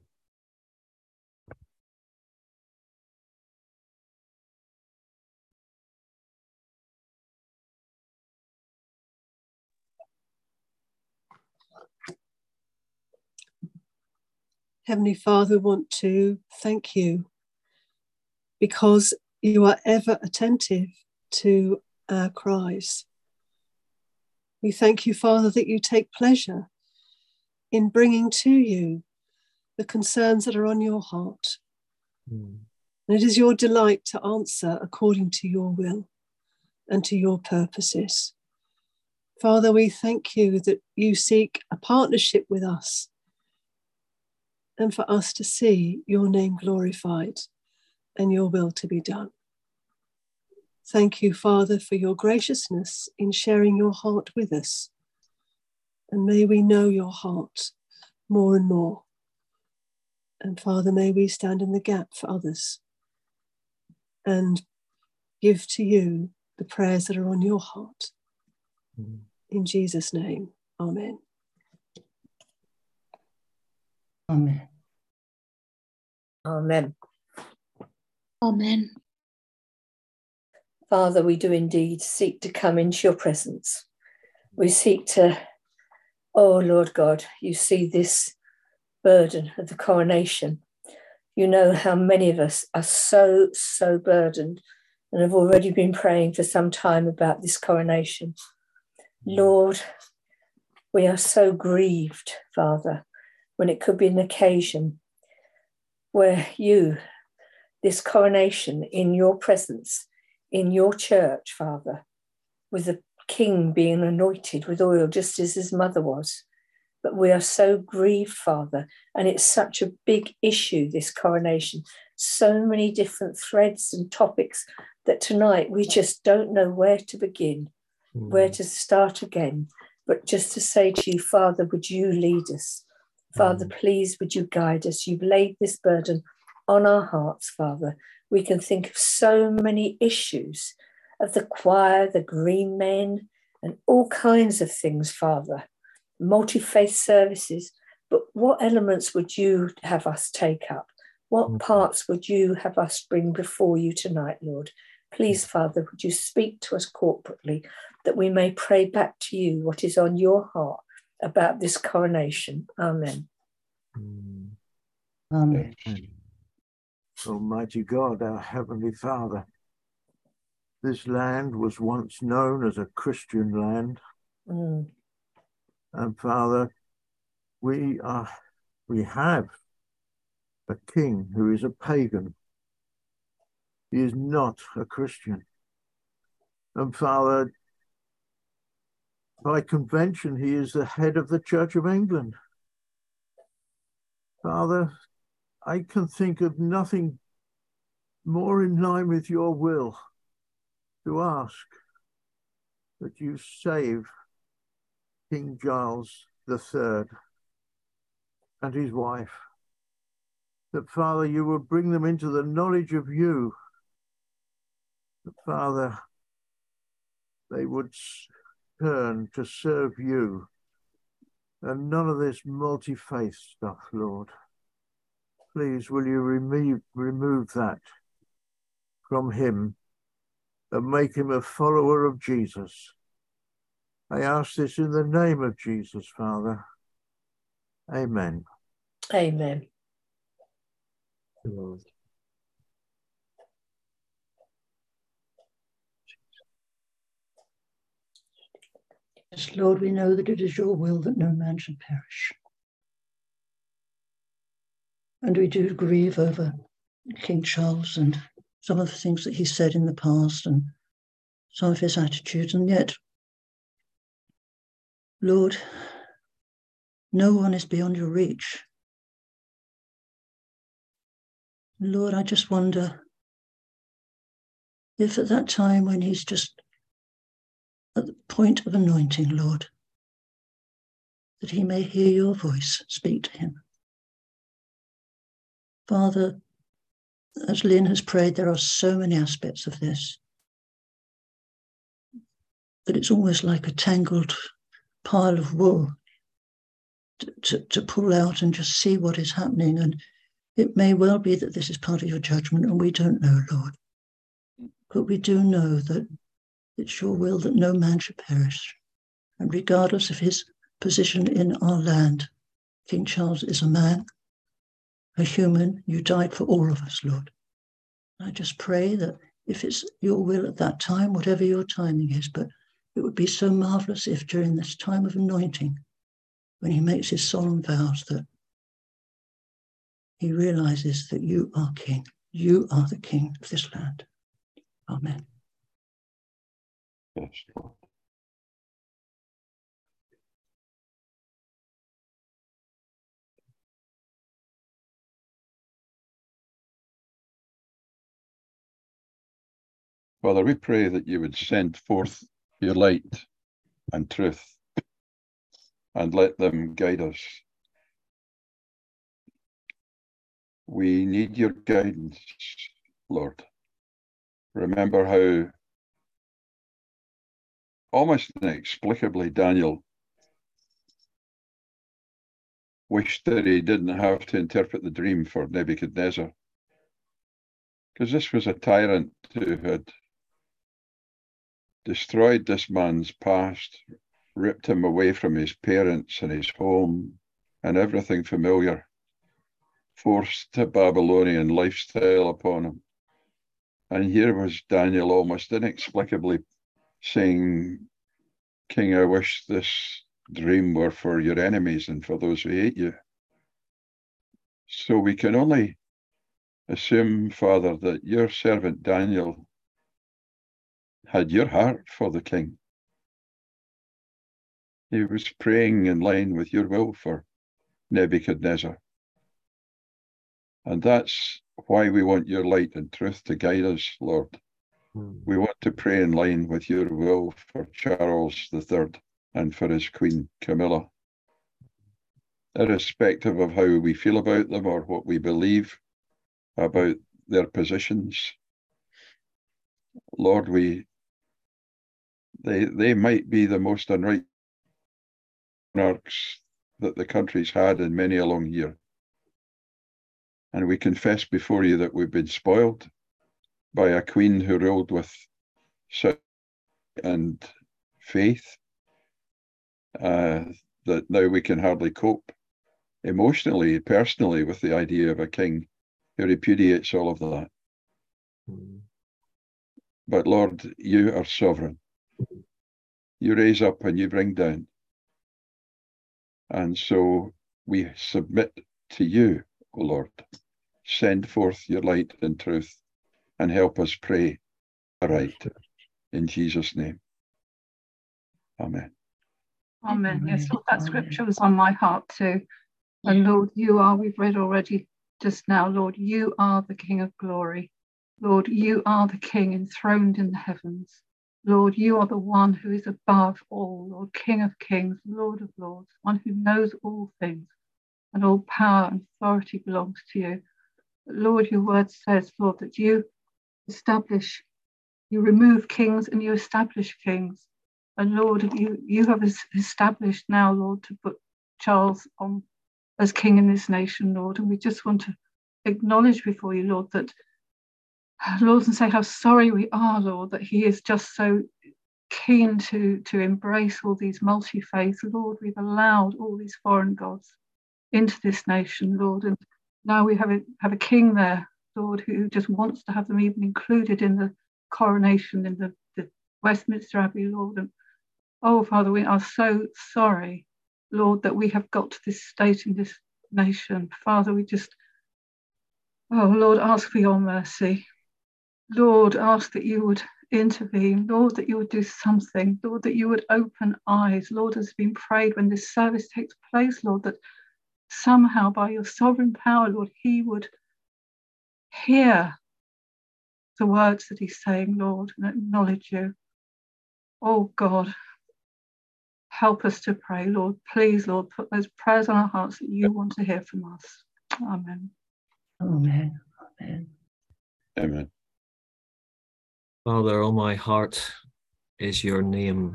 Heavenly Father, we want to thank you because you are ever attentive to our cries. We thank you, Father, that you take pleasure in bringing to you the concerns that are on your heart. Mm. And it is your delight to answer according to your will and to your purposes. Father, we thank you that you seek a partnership with us and for us to see your name glorified and your will to be done. Thank you, Father, for your graciousness in sharing your heart with us. And may we know your heart more and more. And Father, may we stand in the gap for others and give to you the prayers that are on your heart. Mm. In Jesus' name, amen. Amen. Amen. Amen. Father, we do indeed seek to come into your presence. We seek to, oh Lord God, you see this burden of the coronation. You know how many of us are so, so burdened and have already been praying for some time about this coronation. Lord, we are so grieved, Father, when it could be an occasion where you, this coronation in your presence, in your church, Father, with the king being anointed with oil just as his mother was. But we are so grieved, Father, and it's such a big issue, this coronation. So many different threads and topics that tonight we just don't know where to begin, mm. where to start again. But just to say to you, Father, would you lead us? Father, mm. please, would you guide us? You've laid this burden on our hearts, Father. We can think of so many issues of the choir, the green men, and all kinds of things, Father. Multi-faith services, but what elements would you have us take up? What mm. parts would you have us bring before you tonight, Lord? Please, Father, would you speak to us corporately that we may pray back to you what is on your heart about this coronation. Amen. Mm. Amen. Almighty God, our Heavenly Father, this land was once known as a Christian land. Mm. And Father, we are, we have a king who is a pagan. He is not a Christian. And Father, by convention, he is the head of the Church of England. Father, I can think of nothing more in line with your will to ask that you save King Giles the Third and his wife, that Father, you will bring them into the knowledge of you, that Father, they would turn to serve you and none of this multi-faith stuff, Lord. Please, will you remove, remove that from him and make him a follower of Jesus? I ask this in the name of Jesus, Father. Amen. Amen. Lord. Yes, Lord, we know that it is your will that no man should perish. And we do grieve over King Charles and some of the things that he said in the past and some of his attitudes, and yet Lord, no one is beyond your reach. Lord, I just wonder if at that time when he's just at the point of anointing, Lord, that he may hear your voice speak to him. Father, as Lynn has prayed, there are so many aspects of this that it's almost like a tangled pile of wool to, to, to pull out and just see what is happening. And it may well be that this is part of your judgment, and we don't know, Lord. But we do know that it's your will that no man should perish. And regardless of his position in our land, King Charles is a man, a human. You died for all of us, Lord. I just pray that if it's your will at that time, whatever your timing is, but it would be so marvellous if during this time of anointing, when he makes his solemn vows, that he realizes that you are king. You are the king of this land. Amen. Yes, Lord. Father, we pray that you would send forth your light and truth and let them guide us. We need your guidance, Lord. Remember how almost inexplicably Daniel wished that he didn't have to interpret the dream for Nebuchadnezzar, because this was a tyrant who had destroyed this man's past, ripped him away from his parents and his home and everything familiar, forced a Babylonian lifestyle upon him. And here was Daniel almost inexplicably saying, King, I wish this dream were for your enemies and for those who hate you. So we can only assume, Father, that your servant Daniel had your heart for the king. He was praying in line with your will for Nebuchadnezzar. And that's why we want your light and truth to guide us, Lord. Mm. We want to pray in line with your will for Charles the Third and for his Queen Camilla. Irrespective of how we feel about them or what we believe about their positions, Lord, we they they might be the most unright monarchs that the country's had in many a long year. And we confess before you that we've been spoiled by a queen who ruled with such and faith uh, that now we can hardly cope emotionally, personally, with the idea of a king who repudiates all of that. Mm. But Lord, you are sovereign. You raise up and you bring down. And so we submit to you, O Lord. Send forth your light and truth and help us pray aright. In Jesus' name. Amen. Amen. Yes, Lord, that scripture was on my heart too. And Lord, you are, we've read already just now, Lord, you are the King of glory. Lord, you are the King enthroned in the heavens. Lord, you are the one who is above all, Lord, King of kings, Lord of lords, one who knows all things, and all power and authority belongs to you. But Lord, your word says, Lord, that you establish, you remove kings and you establish kings. And Lord, you, you have established now, Lord, to put Charles on as king in this nation, Lord. And we just want to acknowledge before you, Lord, that, Lord, and say how sorry we are, Lord, that he is just so keen to, to embrace all these multi-faiths. Lord, we've allowed all these foreign gods into this nation, Lord. And now we have a, have a king there, Lord, who just wants to have them even included in the coronation in the, the Westminster Abbey, Lord. And oh, Father, we are so sorry, Lord, that we have got to this state in this nation. Father, we just, oh, Lord, ask for your mercy. Lord, ask that you would intervene, Lord, that you would do something, Lord, that you would open eyes, Lord, as has been prayed when this service takes place, Lord, that somehow by your sovereign power, Lord, he would hear the words that he's saying, Lord, and acknowledge you. Oh God, help us to pray, Lord. Please, Lord, put those prayers on our hearts that you want to hear from us. Amen. Amen. Amen. Amen. Father, on my heart is your name.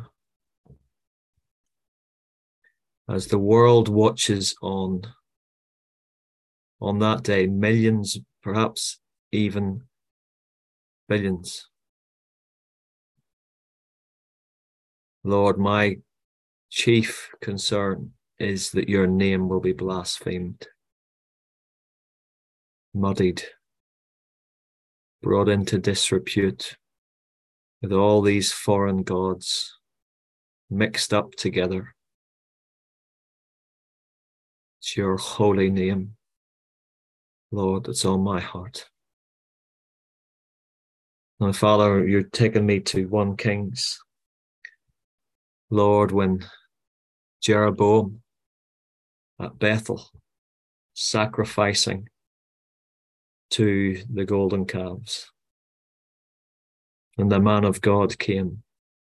As the world watches on, on that day, millions, perhaps even billions. Lord, my chief concern is that your name will be blasphemed, muddied, brought into disrepute with all these foreign gods mixed up together. It's your holy name, Lord, that's on my heart. Now, Father, you're taking me to First Kings. Lord, when Jeroboam at Bethel sacrificing to the golden calves, and the man of God came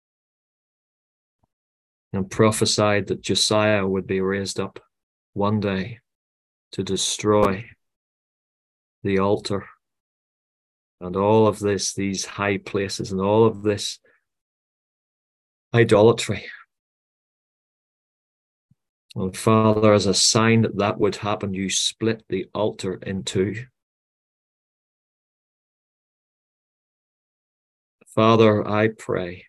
and prophesied that Josiah would be raised up one day to destroy the altar and all of this, these high places and all of this idolatry. And Father, as a sign that that would happen, you split the altar in two. Father, I pray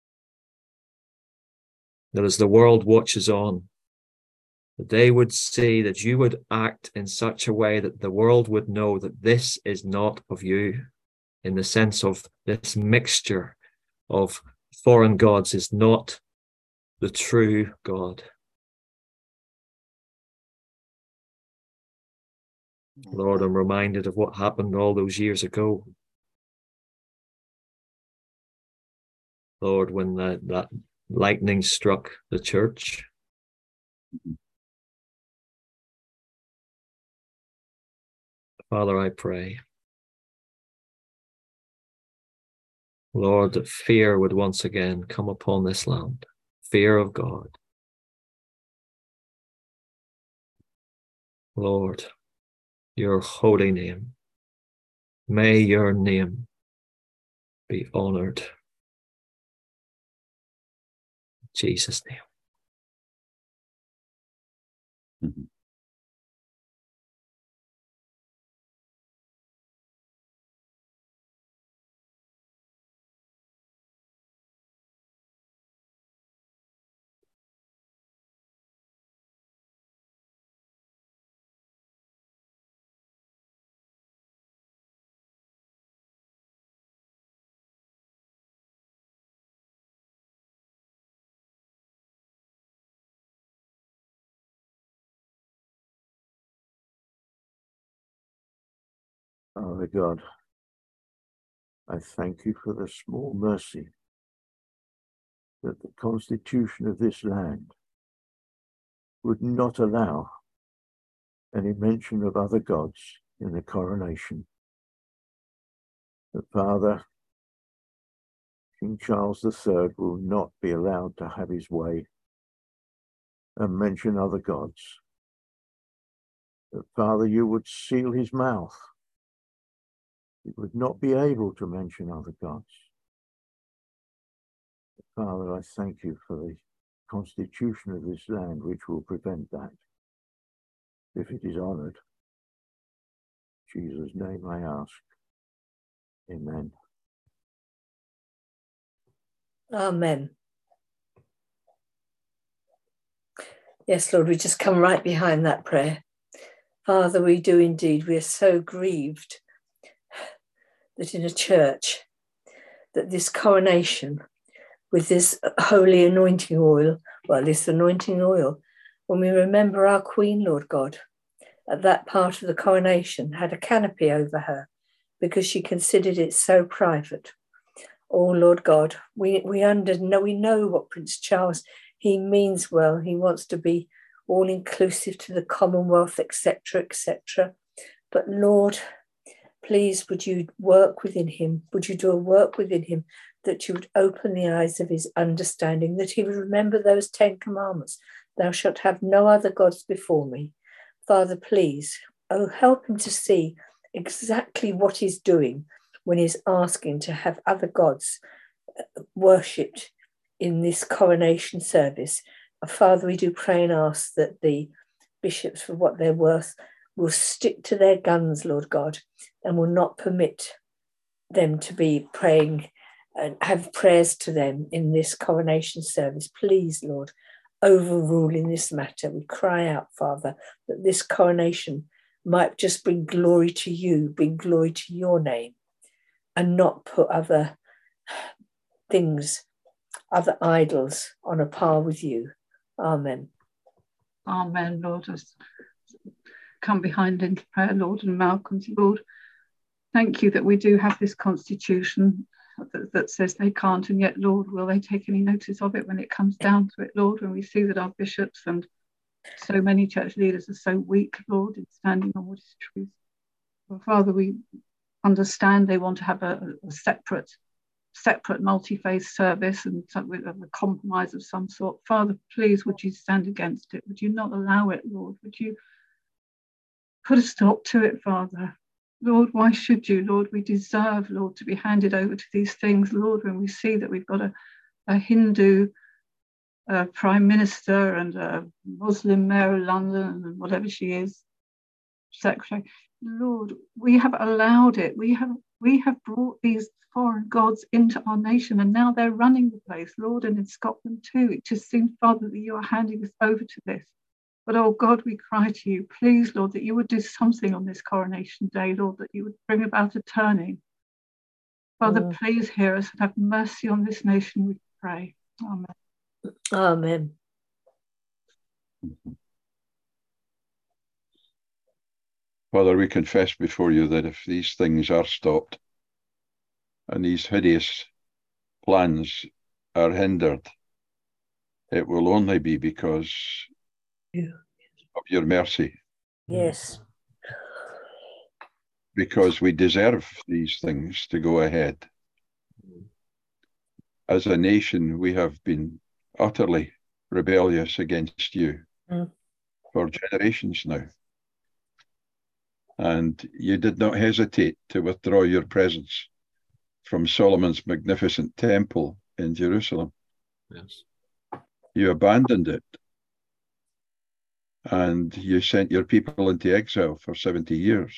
that as the world watches on, that they would see that you would act in such a way that the world would know that this is not of you, in the sense of this mixture of foreign gods is not the true God. Lord, I'm reminded of what happened all those years ago. Lord, when that, that lightning struck the church. Father, I pray, Lord, that fear would once again come upon this land. Fear of God. Lord, your holy name. May your name be honored. In Jesus' name. Mm-hmm. Father God, I thank you for the small mercy that the constitution of this land would not allow any mention of other gods in the coronation. That Father, King Charles the Third will not be allowed to have his way and mention other gods. That Father, you would seal his mouth. He would not be able to mention other gods. Father, I thank you for the constitution of this land which will prevent that, if it is honoured. In Jesus' name I ask. Amen. Amen. Yes, Lord, we just come right behind that prayer. Father, we do indeed. We are so grieved that in a church, that this coronation with this holy anointing oil, well, this anointing oil, when we remember our Queen, Lord God, at that part of the coronation had a canopy over her because she considered it so private. Oh, Lord God, we, we, under, know, we know what Prince Charles, he means well. He wants to be all-inclusive to the Commonwealth, et cetera, et cetera. But Lord, please, would you work within him? Would you do a work within him that you would open the eyes of his understanding, that he would remember those Ten Commandments. Thou shalt have no other gods before me. Father, please, oh, help him to see exactly what he's doing when he's asking to have other gods worshipped in this coronation service. Father, we do pray and ask that the bishops, for what they're worth, will stick to their guns, Lord God, and will not permit them to be praying and have prayers to them in this coronation service. Please, Lord, overrule in this matter. We cry out, Father, that this coronation might just bring glory to you, bring glory to your name, and not put other things, other idols on a par with you. Amen. Amen, Lord. Just come behind into prayer, Lord, and Malcolm's, Lord. Thank you that we do have this constitution that, that says they can't, and yet, Lord, will they take any notice of it when it comes down to it, Lord, when we see that our bishops and so many church leaders are so weak, Lord, in standing on what is truth. Well, Father, we understand they want to have a, a separate separate multi-faith service and with a compromise of some sort. Father, please, would you stand against it? Would you not allow it, Lord? Would you put a stop to it, Father? Lord, why should you, Lord? We deserve, Lord, to be handed over to these things, Lord, when we see that we've got a, a Hindu uh, Prime Minister and a Muslim Mayor of London and whatever she is, Secretary. Lord, we have allowed it. We have we have brought these foreign gods into our nation, and now they're running the place, Lord, and in Scotland too. It just seems, Father, that you are handing us over to this. But, oh God, we cry to you, please, Lord, that you would do something on this coronation day, Lord, that you would bring about a turning. Father, mm. please hear us and have mercy on this nation, we pray. Amen. Amen. Father, we confess before you that if these things are stopped and these hideous plans are hindered, it will only be because yeah. of your mercy. Yes. Because we deserve these things to go ahead. As a nation, we have been utterly rebellious against you mm. for generations now. And you did not hesitate to withdraw your presence from Solomon's magnificent temple in Jerusalem. Yes. You abandoned it. And you sent your people into exile for seventy years.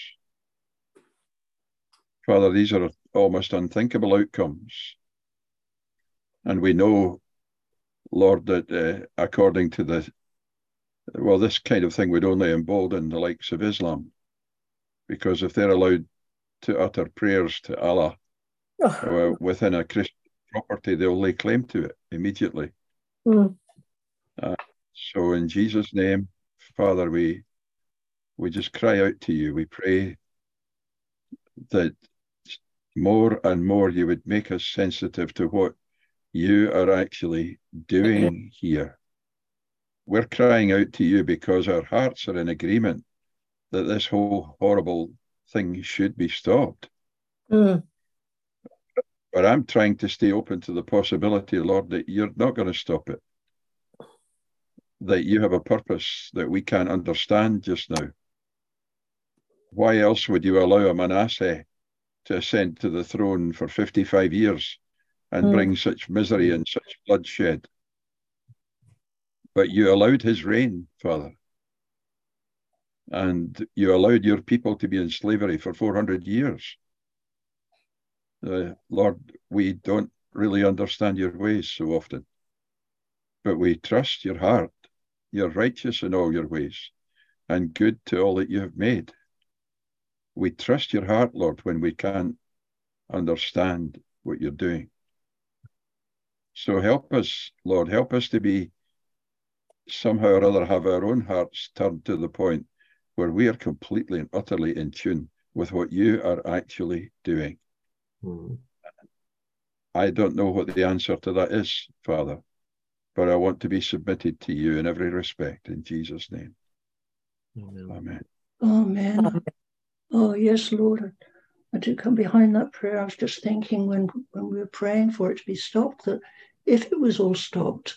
Father, these are almost unthinkable outcomes. And we know, Lord, that uh, according to the, well, this kind of thing would only embolden the likes of Islam. Because if they're allowed to utter prayers to Allah oh. uh, within a Christian property, they'll lay claim to it immediately. Mm. Uh, so in Jesus' name, Father, we we just cry out to you. We pray that more and more you would make us sensitive to what you are actually doing here. We're crying out to you because our hearts are in agreement that this whole horrible thing should be stopped. Mm. But I'm trying to stay open to the possibility, Lord, that you're not going to stop it. That you have a purpose that we can't understand just now. Why else would you allow a Manasseh to ascend to the throne for fifty-five years and mm. bring such misery and such bloodshed? But you allowed his reign, Father. And you allowed your people to be in slavery for four hundred years. Uh, Lord, we don't really understand your ways so often, but we trust your heart. You're righteous in all your ways and good to all that you have made. We trust your heart, Lord, when we can't understand what you're doing. So help us, Lord, help us to be somehow or other have our own hearts turned to the point where we are completely and utterly in tune with what you are actually doing. Mm. I don't know what the answer to that is, Father, but I want to be submitted to you in every respect, in Jesus' name. Amen. Amen. Amen. Oh, yes, Lord. I do come behind that prayer. I was just thinking when, when we were praying for it to be stopped, that if it was all stopped,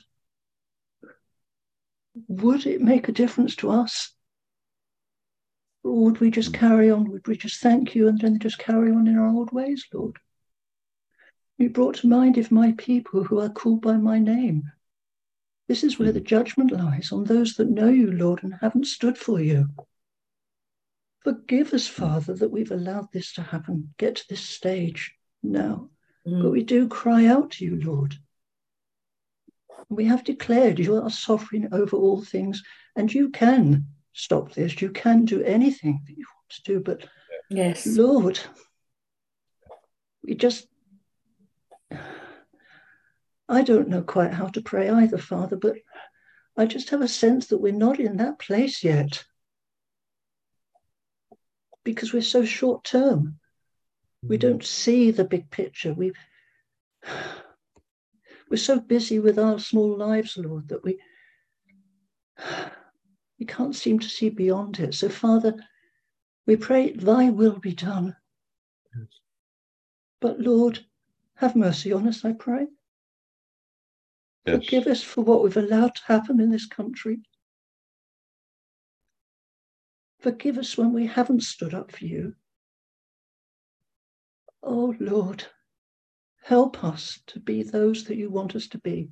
would it make a difference to us? Or would we just carry on? Would we just thank you and then just carry on in our old ways, Lord? You brought to mind, if my people who are called by my name. This is where the judgment lies, on those that know you, Lord, and haven't stood for you. Forgive us, Father, that we've allowed this to happen, get to this stage now. Mm. But we do cry out to you, Lord. We have declared you are sovereign over all things, and you can stop this. You can do anything that you want to do, but yes, Lord, we just... I don't know quite how to pray either, Father, but I just have a sense that we're not in that place yet because we're so short term. We don't see the big picture. We, we're so busy with our small lives, Lord, that we, we can't seem to see beyond it. So, Father, we pray thy will be done. Yes. But, Lord, have mercy on us, I pray. Yes. Forgive us for what we've allowed to happen in this country. Forgive us when we haven't stood up for you. Oh, Lord, help us to be those that you want us to be.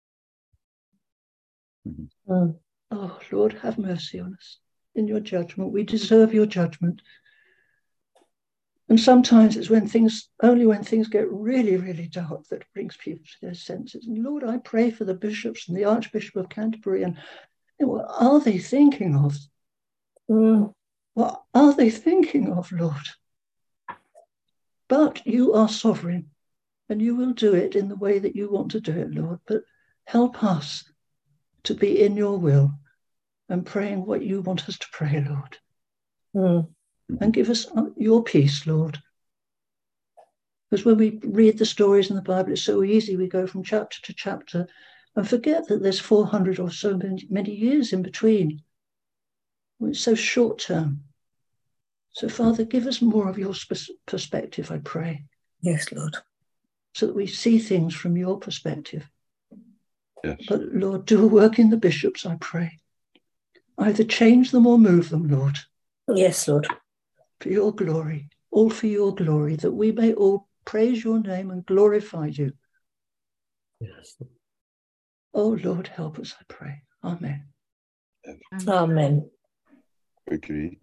Mm-hmm. Mm. Oh, Lord, have mercy on us in your judgment. We deserve your judgment. And sometimes it's when things, only when things get really, really dark that brings people to their senses. And Lord, I pray for the bishops and the Archbishop of Canterbury, and you know, what are they thinking of? Mm. What are they thinking of, Lord? But you are sovereign, and you will do it in the way that you want to do it, Lord. But help us to be in your will and praying what you want us to pray, Lord. Mm. And give us your peace, Lord. Because when we read the stories in the Bible, it's so easy. We go from chapter to chapter and forget that there's four hundred or so many, many years in between. It's so short term. So, Father, give us more of your perspective, I pray. Yes, Lord. So that we see things from your perspective. Yes. But, Lord, do a work in the bishops, I pray. Either change them or move them, Lord. Yes, Lord. For your glory, all for your glory, that we may all praise your name and glorify you. Yes. Oh, Lord, help us, I pray. Amen. Amen. Agree.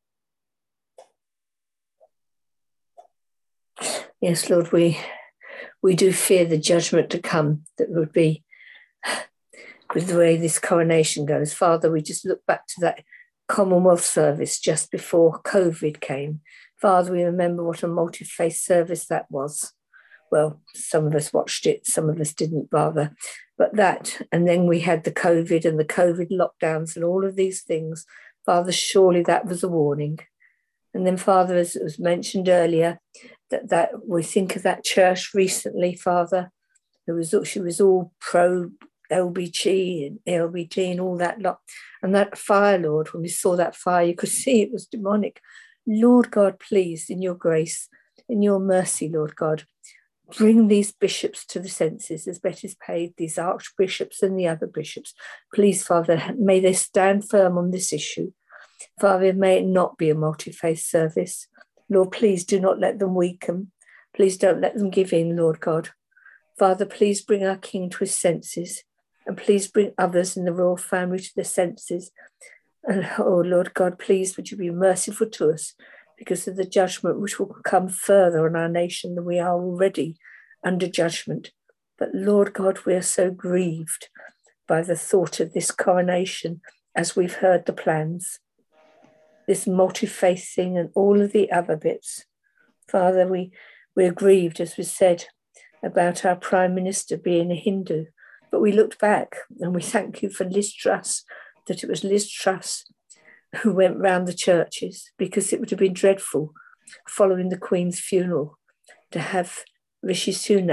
Yes, Lord, we we do fear the judgment to come that would be with the way this coronation goes. Father, we just look back to that Commonwealth service just before COVID came. Father, we remember what a multi-faith service that was. Well, some of us watched it, some of us didn't, rather. But that, and then we had the COVID and the COVID lockdowns and all of these things. Father, surely that was a warning. And then, Father, as it was mentioned earlier, that, that we think of that church recently, Father, who was, she was all pro L B G and L B T and all that lot. And that fire, Lord, when we saw that fire, you could see it was demonic. Lord God, please, in your grace, in your mercy, Lord God, bring these bishops to the senses, as Betty's paid, these archbishops and the other bishops. Please, Father, may they stand firm on this issue. Father, may it not be a multi-faith service. Lord, please do not let them weaken. Please don't let them give in, Lord God. Father, please bring our King to his senses, and please bring others in the royal family to their senses. And, oh, Lord God, please would you be merciful to us because of the judgment which will come further on our nation than we are already under judgment. But, Lord God, we are so grieved by the thought of this coronation as we've heard the plans, this multi-faith thing and all of the other bits. Father, we, we're grieved, as we said, about our Prime Minister being a Hindu. But we looked back and we thank you for Liz Truss, that it was Liz Truss who went round the churches, because it would have been dreadful following the Queen's funeral to have Rishi Sunak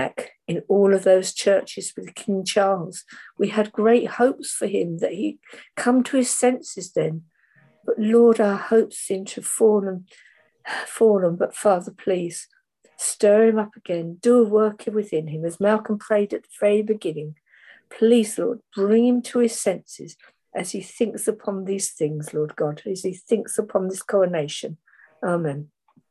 in all of those churches with King Charles. We had great hopes for him that he'd come to his senses then. But Lord, our hopes seem to have fallen, fallen. But Father, please, stir him up again. Do a work within him, as Malcolm prayed at the very beginning. Please, Lord, bring him to his senses as he thinks upon these things, Lord God, as he thinks upon this coronation. Amen.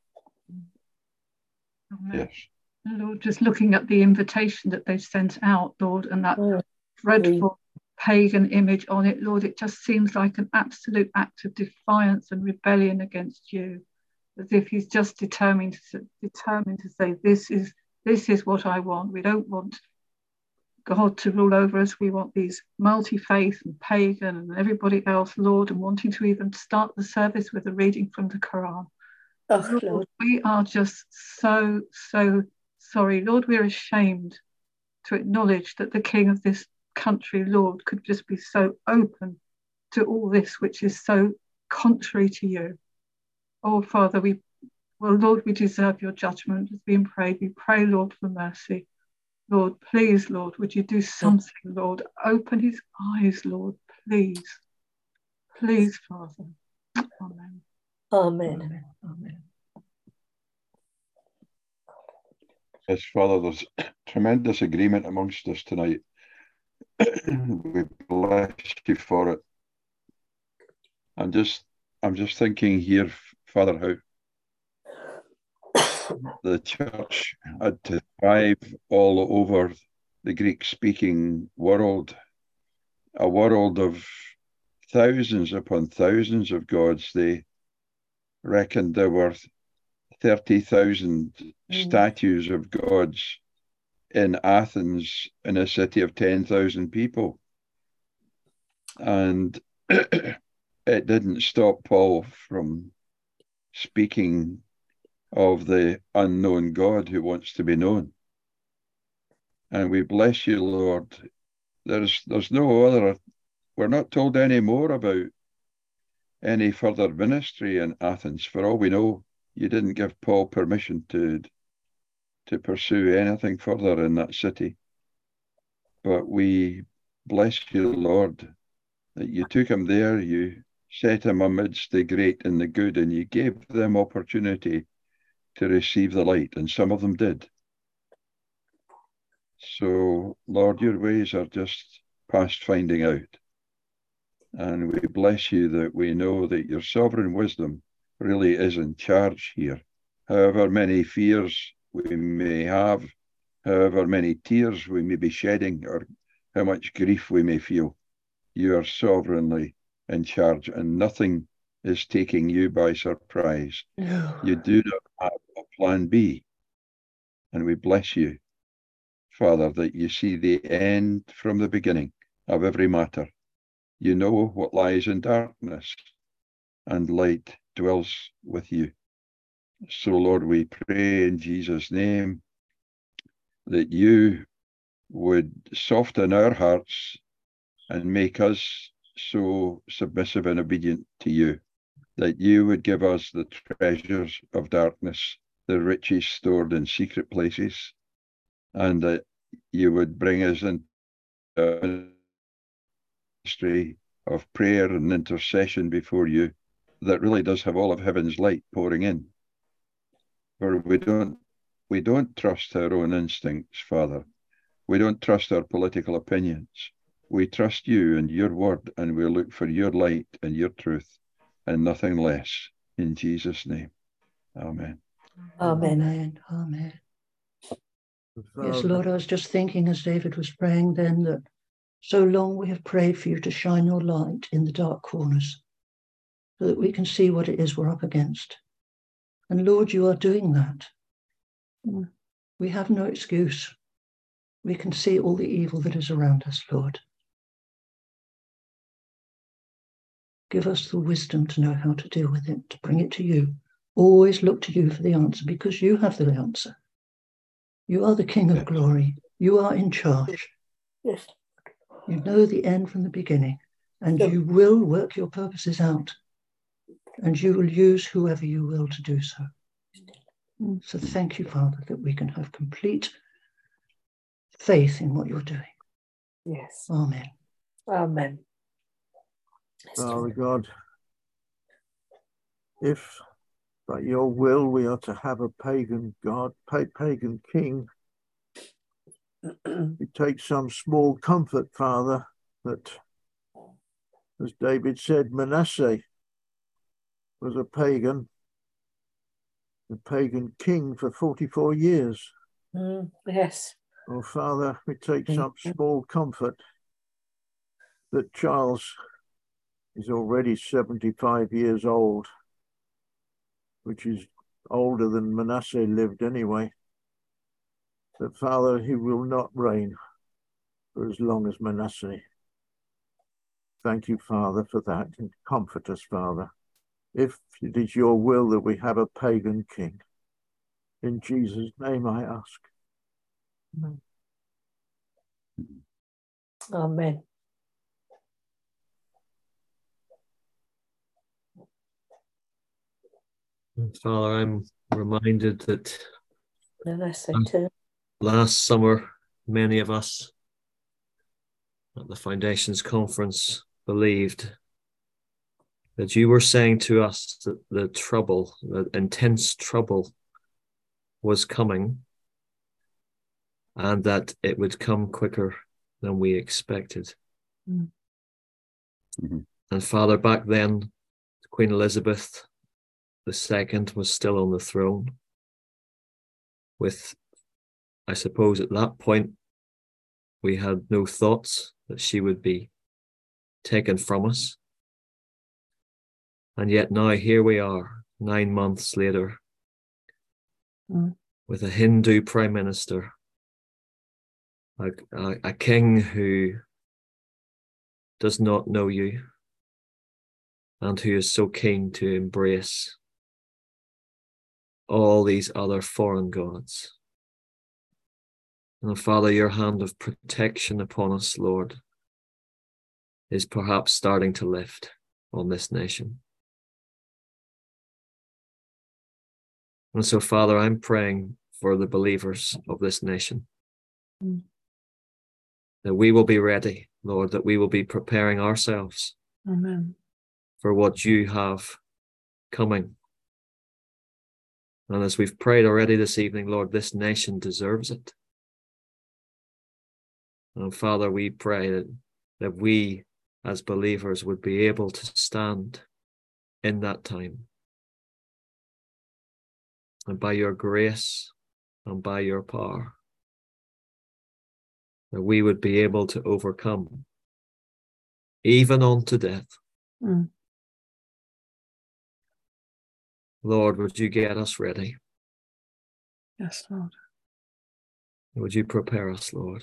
Amen. Yes. Lord, just looking at the invitation that they've sent out, Lord, and that Oh, dreadful pagan image on it, Lord, it just seems like an absolute act of defiance and rebellion against you, as if he's just determined to, determined to say, this is, this is what I want. We don't want God to rule over us. We want these multi-faith and pagan and everybody else, Lord, and wanting to even start the service with a reading from the Quran. oh Lord, Lord. we are just so, so sorry. Lord, we're ashamed to acknowledge that the king of this country, Lord, could just be so open to all this, which is so contrary to you. Oh, Father, we, well, Lord, we deserve your judgment. As being prayed, we pray, Lord, for mercy. Lord, please, Lord, would you do something, Lord? Open his eyes, Lord, please. Please, Father. Amen. Amen. Amen. Amen. Yes, Father, there's tremendous agreement amongst us tonight. We bless you for it. I'm just, I'm just thinking here, Father, how the church had to thrive all over the Greek-speaking world, a world of thousands upon thousands of gods. They reckoned there were thirty thousand mm. statues of gods in Athens, in a city of ten thousand people. And it didn't stop Paul from speaking of the unknown God who wants to be known. And we bless you, Lord. There's, there's no other, we're not told any more about any further ministry in Athens. For all we know, you didn't give Paul permission to, to pursue anything further in that city. But we bless you, Lord, that you took him there, you set him amidst the great and the good, and you gave them opportunity to receive the light, and some of them did. So, Lord, your ways are just past finding out. And we bless you that we know that your sovereign wisdom really is in charge here. However many fears we may have, however many tears we may be shedding, or how much grief we may feel, you are sovereignly in charge, and nothing is taking you by surprise. No. You do not have a plan B. And we bless you, Father, that you see the end from the beginning of every matter. You know what lies in darkness, and light dwells with you. So, Lord, we pray in Jesus' name that you would soften our hearts and make us so submissive and obedient to you, that you would give us the treasures of darkness, the riches stored in secret places, and that you would bring us into a ministry of prayer and intercession before you that really does have all of heaven's light pouring in. For we don't, we don't trust our own instincts, Father. We don't trust our political opinions. We trust you and your word, and we look for your light and your truth, and nothing less. In Jesus' name. Amen. Amen. Amen. Amen. Yes, Lord, I was just thinking as David was praying then that so long we have prayed for you to shine your light in the dark corners so that we can see what it is we're up against. And Lord, you are doing that. We have no excuse. We can see all the evil that is around us, Lord. Give us the wisdom to know how to deal with it, to bring it to you. Always look to you for the answer, because you have the answer. You are the King of glory. You are in charge. Yes. You know the end from the beginning, and you will work your purposes out, and you will use whoever you will to do so. So thank you, Father, that we can have complete faith in what you're doing. Yes. Amen. Amen. Father God, if by your will we are to have a pagan God, pa pagan king, we take some small comfort, Father, that, as David said, Manasseh was a pagan, a pagan king for forty-four years. Mm, yes. Oh, Father, we take some small comfort that Charles is already seventy-five years old, which is older than Manasseh lived anyway. That, Father, he will not reign for as long as Manasseh. Thank you, Father, for that, and comfort us, Father, if it is your will that we have a pagan king. In Jesus' name I ask. Amen. Amen. Father, I'm reminded that Manasseh too. last summer, many of us at the Foundations Conference believed that you were saying to us that the trouble, the intense trouble was coming, and that it would come quicker than we expected. Mm. Mm-hmm. And Father, back then, Queen Elizabeth the Second was still on the throne, with, I suppose at that point, we had no thoughts that she would be taken from us. And yet now here we are, nine months later, Mm. with a Hindu prime minister, a, a, a king who does not know you, and who is so keen to embrace all these other foreign gods. And Father, your hand of protection upon us, Lord, is perhaps starting to lift on this nation. And so, Father, I'm praying for the believers of this nation, Mm. that we will be ready, Lord, that we will be preparing ourselves Amen. for what you have coming. And as we've prayed already this evening, Lord, this nation deserves it. And Father, we pray that, that we as believers would be able to stand in that time. And by your grace and by your power, that we would be able to overcome, even unto death. Mm. Lord, would you get us ready? Yes, Lord. Would you prepare us, Lord?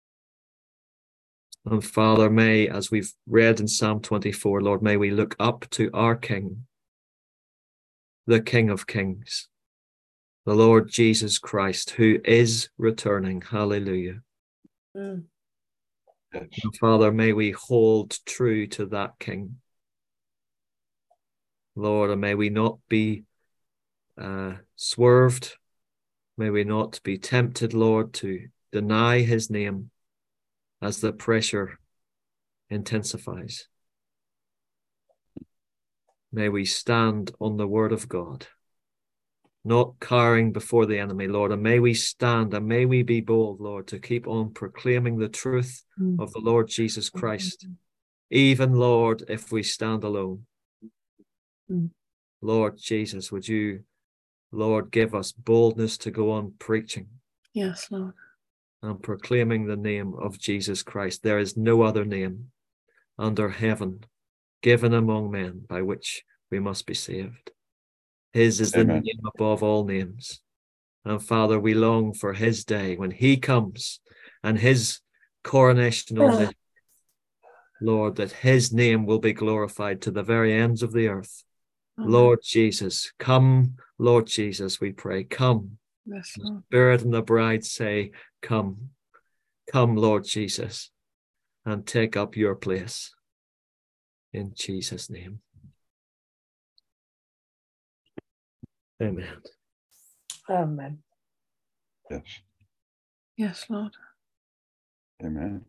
And Father, may, as we've read in Psalm twenty-four, Lord, may we look up to our King, the King of Kings, the Lord Jesus Christ, who is returning. Hallelujah. Mm. Yes. And Father, may we hold true to that King. Lord, and may we not be uh, swerved. May we not be tempted, Lord, to deny his name as the pressure intensifies. May we stand on the word of God, not cowering before the enemy, Lord, and may we stand and may we be bold, Lord, to keep on proclaiming the truth Mm. of the Lord Jesus Christ, even, Lord, if we stand alone. Mm. Lord Jesus, would you, Lord, give us boldness to go on preaching Yes, Lord. and proclaiming the name of Jesus Christ. There is no other name under heaven given among men by which we must be saved. His is the Amen. name above all names. And Father, we long for his day when he comes and his coronation on this, Lord, that his name will be glorified to the very ends of the earth. Amen. Lord Jesus, come, Lord Jesus, we pray, come. Yes, The Lord. Spirit and the bride say, come, come, Lord Jesus, and take up your place in Jesus' name. Amen. Amen. Yes. Yes, Lord. Amen.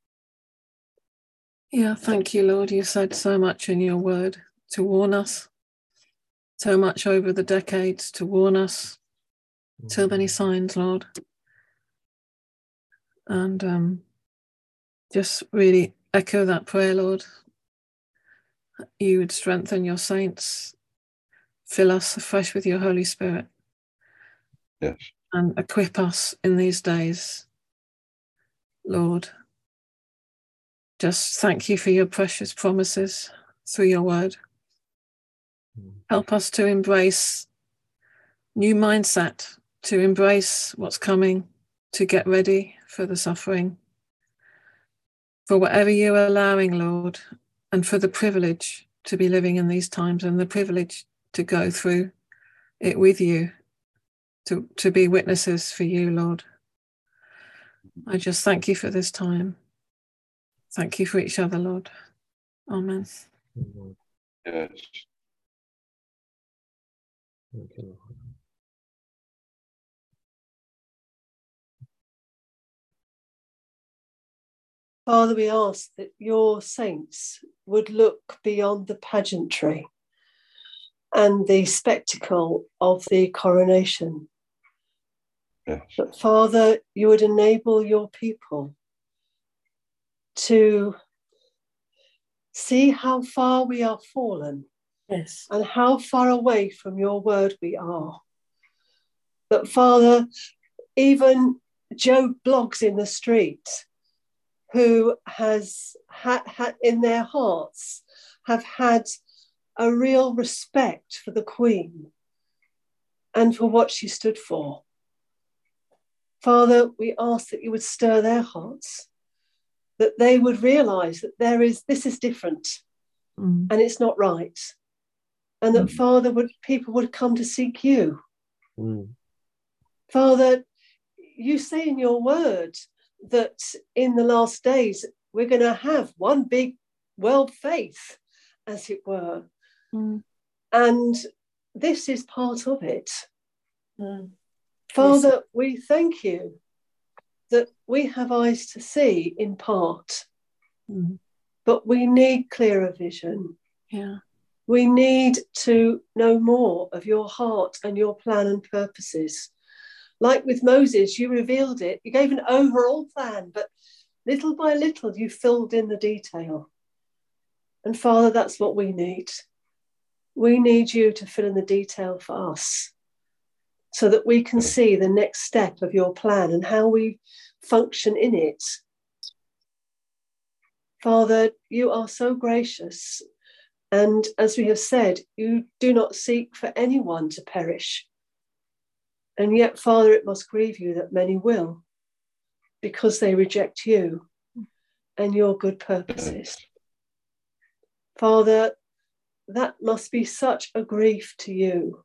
Yeah, thank you, Lord. You said so much in your word to warn us, so much over the decades to warn us, so many signs, Lord. And um, just really echo that prayer, Lord. You would strengthen your saints, fill us afresh with your Holy Spirit. Yes. And equip us in these days, Lord. Just thank you for your precious promises through your word. Help us to embrace new mindset, to embrace what's coming, to get ready for the suffering, for whatever you're allowing, Lord, and for the privilege to be living in these times and the privilege to go through it with you, to, to be witnesses for you, Lord. I just thank you for this time. Thank you for each other, Lord. Amen. Yes. Thank you, Lord. Father, we ask that your saints would look beyond the pageantry and the spectacle of the coronation. Yes. But Father, you would enable your people to see how far we are fallen. Yes. And how far away from your word we are. That Father, even Joe Bloggs in the street, who has had, had in their hearts, have had a real respect for the Queen and for what she stood for. Father, we ask that you would stir their hearts, that they would realise that there is, this is different mm. and it's not right. And that, mm. Father, would people would come to seek you. Mm. Father, you say in your word that in the last days, we're going to have one big world faith, as it were. Mm. And this is part of it. Mm. Father, yes. We thank you that we have eyes to see in part, mm. but we need clearer vision. Yeah. We need to know more of your heart and your plan and purposes. Like with Moses, you revealed it. You gave an overall plan, but little by little, you filled in the detail. And Father, that's what we need. We need you to fill in the detail for us so that we can see the next step of your plan and how we function in it. Father, you are so gracious. And as we have said, you do not seek for anyone to perish. And yet, Father, it must grieve you that many will, because they reject you and your good purposes. Father, that must be such a grief to you.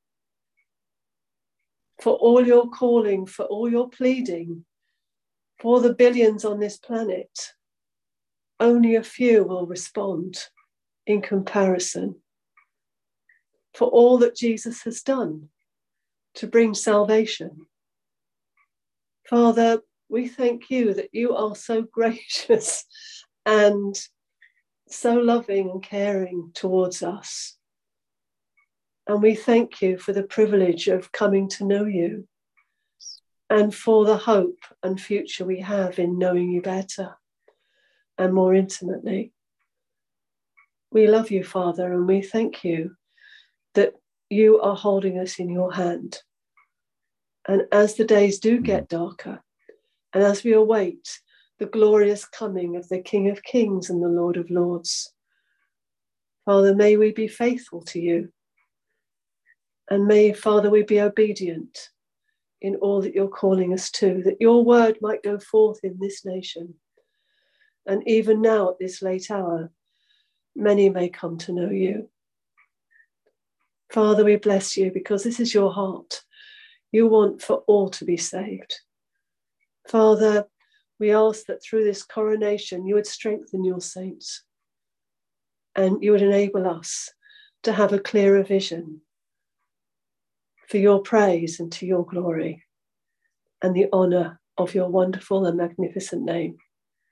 For all your calling, for all your pleading, for the billions on this planet, only a few will respond in comparison. For all that Jesus has done to bring salvation. Father, we thank you that you are so gracious and so loving and caring towards us. And we thank you for the privilege of coming to know you and for the hope and future we have in knowing you better and more intimately. We love you, Father, and we thank you that you are holding us in your hand. And as the days do get darker, and as we await the glorious coming of the King of Kings and the Lord of Lords, Father, may we be faithful to you. And may, Father, we be obedient in all that you're calling us to, that your word might go forth in this nation. And even now at this late hour, many may come to know you. Father, we bless you because this is your heart. You want for all to be saved. Father, we ask that through this coronation, you would strengthen your saints and you would enable us to have a clearer vision for your praise and to your glory and the honour of your wonderful and magnificent name.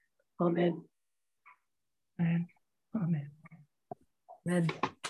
Amen. Amen. Amen. Amen.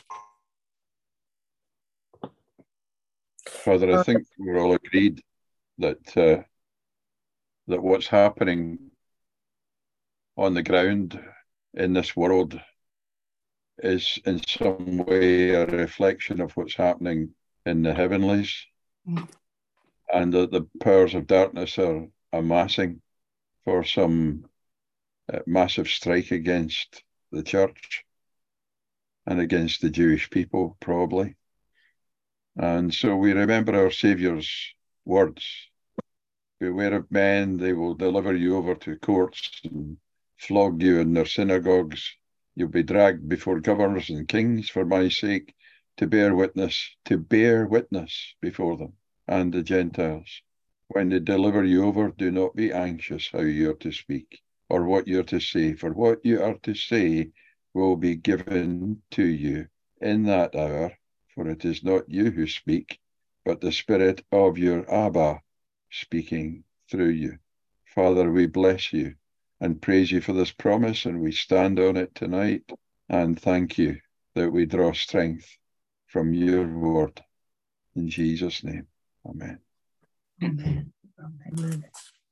Father, I think we're all agreed that uh, that what's happening on the ground in this world is in some way a reflection of what's happening in the heavenlies, mm. and that the powers of darkness are amassing for some uh, massive strike against the church and against the Jewish people, probably. And so we remember our Saviour's words: beware of men, they will deliver you over to courts and flog you in their synagogues. You'll be dragged before governors and kings for my sake, to bear witness, to bear witness before them and the Gentiles. When they deliver you over, do not be anxious how you are to speak or what you are to say, for what you are to say will be given to you in that hour. For it is not you who speak, but the Spirit of your Abba speaking through you. Father, we bless you and praise you for this promise, and we stand on it tonight, and thank you that we draw strength from your word. In Jesus' name, amen. Amen. Amen.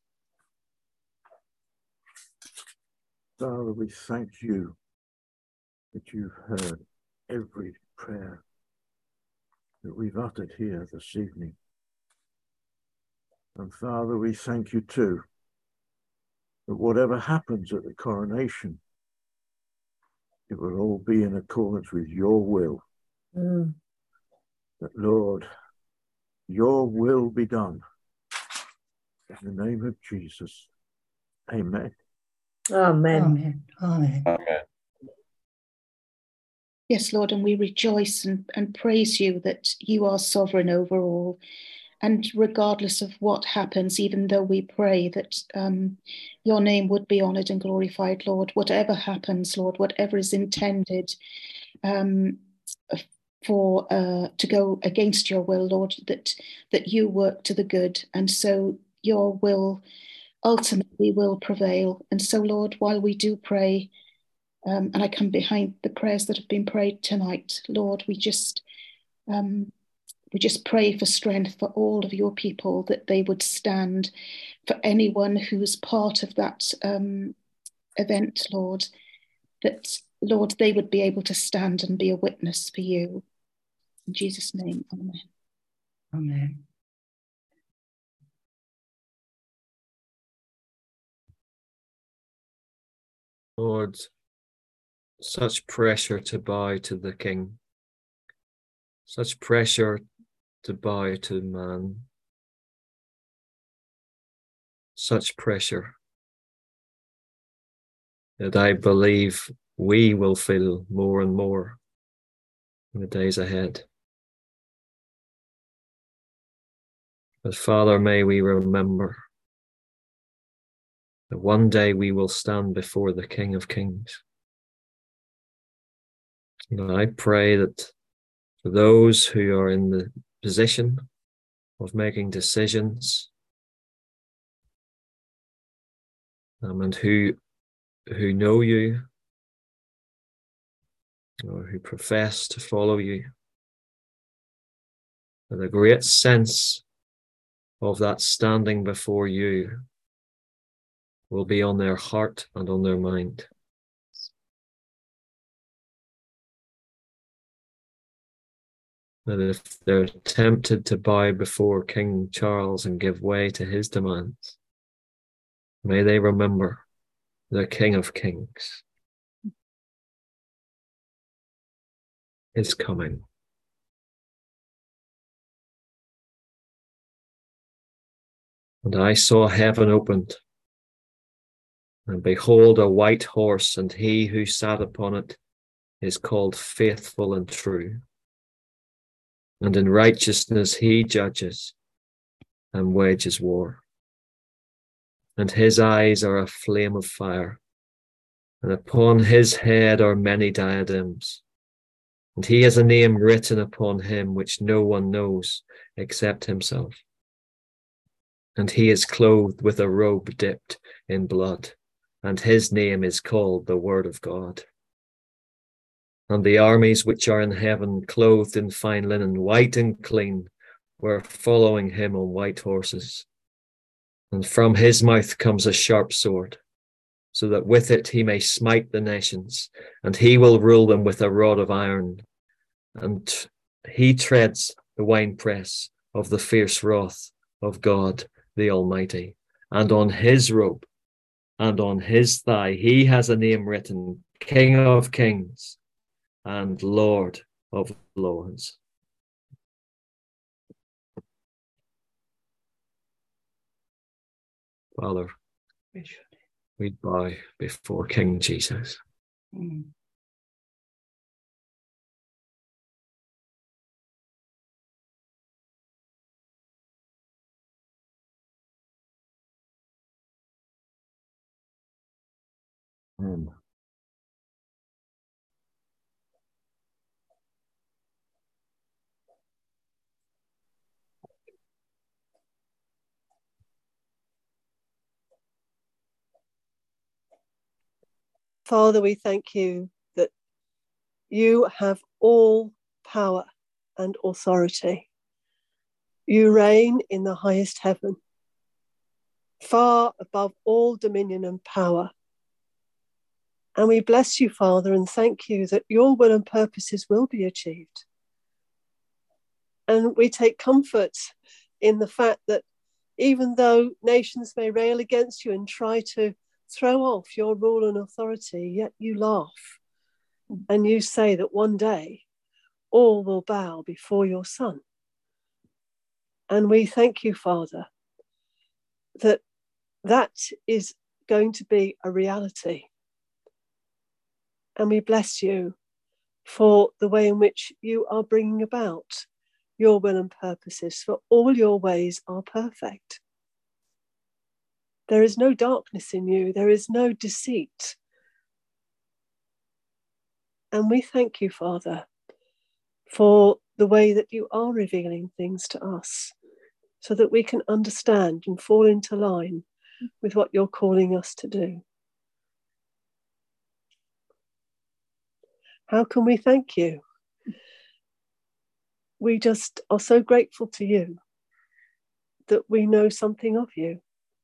Father, we thank you that you've heard every prayer that we've uttered here this evening. And Father, we thank you too that whatever happens at the coronation, it will all be in accordance with your will. Mm. That, Lord, your will be done. In the name of Jesus. Amen. Amen. Amen. Amen. Amen. Yes, Lord, and we rejoice and, and praise you that you are sovereign over all. And regardless of what happens, even though we pray that um, your name would be honoured and glorified, Lord, whatever happens, Lord, whatever is intended um, for uh, to go against your will, Lord, that that you work to the good, and so your will ultimately will prevail. And so, Lord, while we do pray, um, and I come behind the prayers that have been prayed tonight, Lord, we just um, we just pray for strength for all of your people, that they would stand, for anyone who is part of that um, event, Lord, that, Lord, they would be able to stand and be a witness for you. In Jesus' name, amen. Amen. Lord, such pressure to bow to the King, such pressure to bow to man, such pressure that I believe we will feel more and more in the days ahead. But Father, may we remember that one day we will stand before the King of Kings. And I pray that for those who are in the position of making decisions um, and who who know you or who profess to follow you, that a great sense of that standing before you will be on their heart and on their mind. That if they're tempted to bow before King Charles and give way to his demands, may they remember the King of Kings is coming. And I saw heaven opened, and behold, a white horse, and he who sat upon it is called Faithful and True. And in righteousness he judges and wages war. And his eyes are a flame of fire, and upon his head are many diadems. And he has a name written upon him which no one knows except himself. And he is clothed with a robe dipped in blood, and his name is called the Word of God. And the armies which are in heaven, clothed in fine linen, white and clean, were following him on white horses. And from his mouth comes a sharp sword, so that with it he may smite the nations, and he will rule them with a rod of iron. And he treads the winepress of the fierce wrath of God the Almighty. And on his robe and on his thigh he has a name written, King of Kings and Lord of Lords. Father, we bow before King Jesus. Mm. Amen. Father, we thank you that you have all power and authority. You reign in the highest heaven, far above all dominion and power. And we bless you, Father, and thank you that your will and purposes will be achieved. And we take comfort in the fact that even though nations may rail against you and try to throw off your rule and authority, yet you laugh and you say that one day all will bow before your Son. And we thank you, Father, that that is going to be a reality. And we bless you for the way in which you are bringing about your will and purposes, for all your ways are perfect. There is no darkness in you. There is no deceit. And we thank you, Father, for the way that you are revealing things to us so that we can understand and fall into line with what you're calling us to do. How can we thank you? We just are so grateful to you that we know something of you.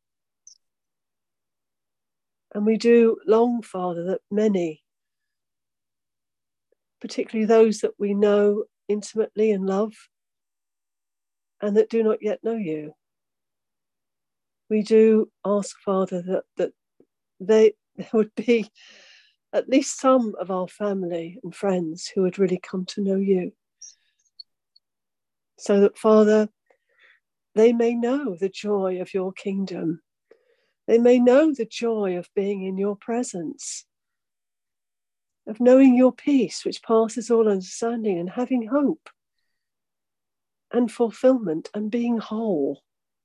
And we do long, Father, that many, particularly those that we know intimately and love, and that do not yet know you, we do ask, Father, that, that they, there would be at least some of our family and friends who would really come to know you. So that, Father, they may know the joy of your kingdom. They may know the joy of being in your presence, of knowing your peace, which passes all understanding, and having hope and fulfillment and being whole.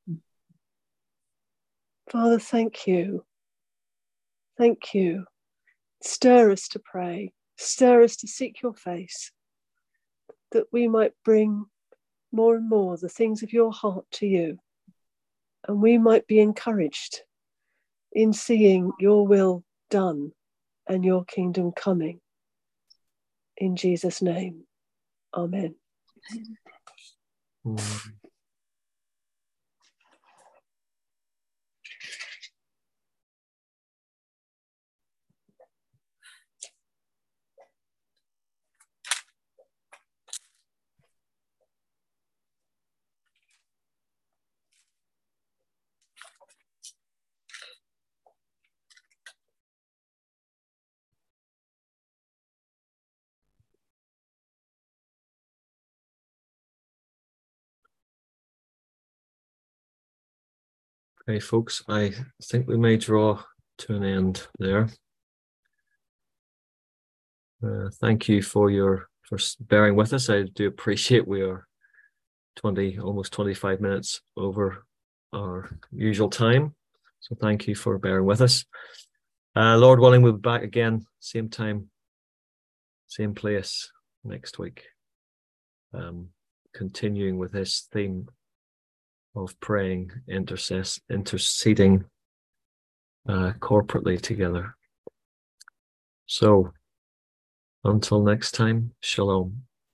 Father, thank you. Thank you. Stir us to pray. Stir us to seek your face, that we might bring more and more the things of your heart to you, and we might be encouraged in seeing your will done and your kingdom coming. In Jesus' name, amen. Mm. Okay, folks, I think we may draw to an end there. Uh, thank you for your for bearing with us. I do appreciate we are twenty, almost twenty-five minutes over our usual time. So thank you for bearing with us. Uh, Lord willing, we'll be back again, same time, same place next week. Um, continuing with this theme of praying, intercess, interceding uh, corporately together. So until next time, shalom.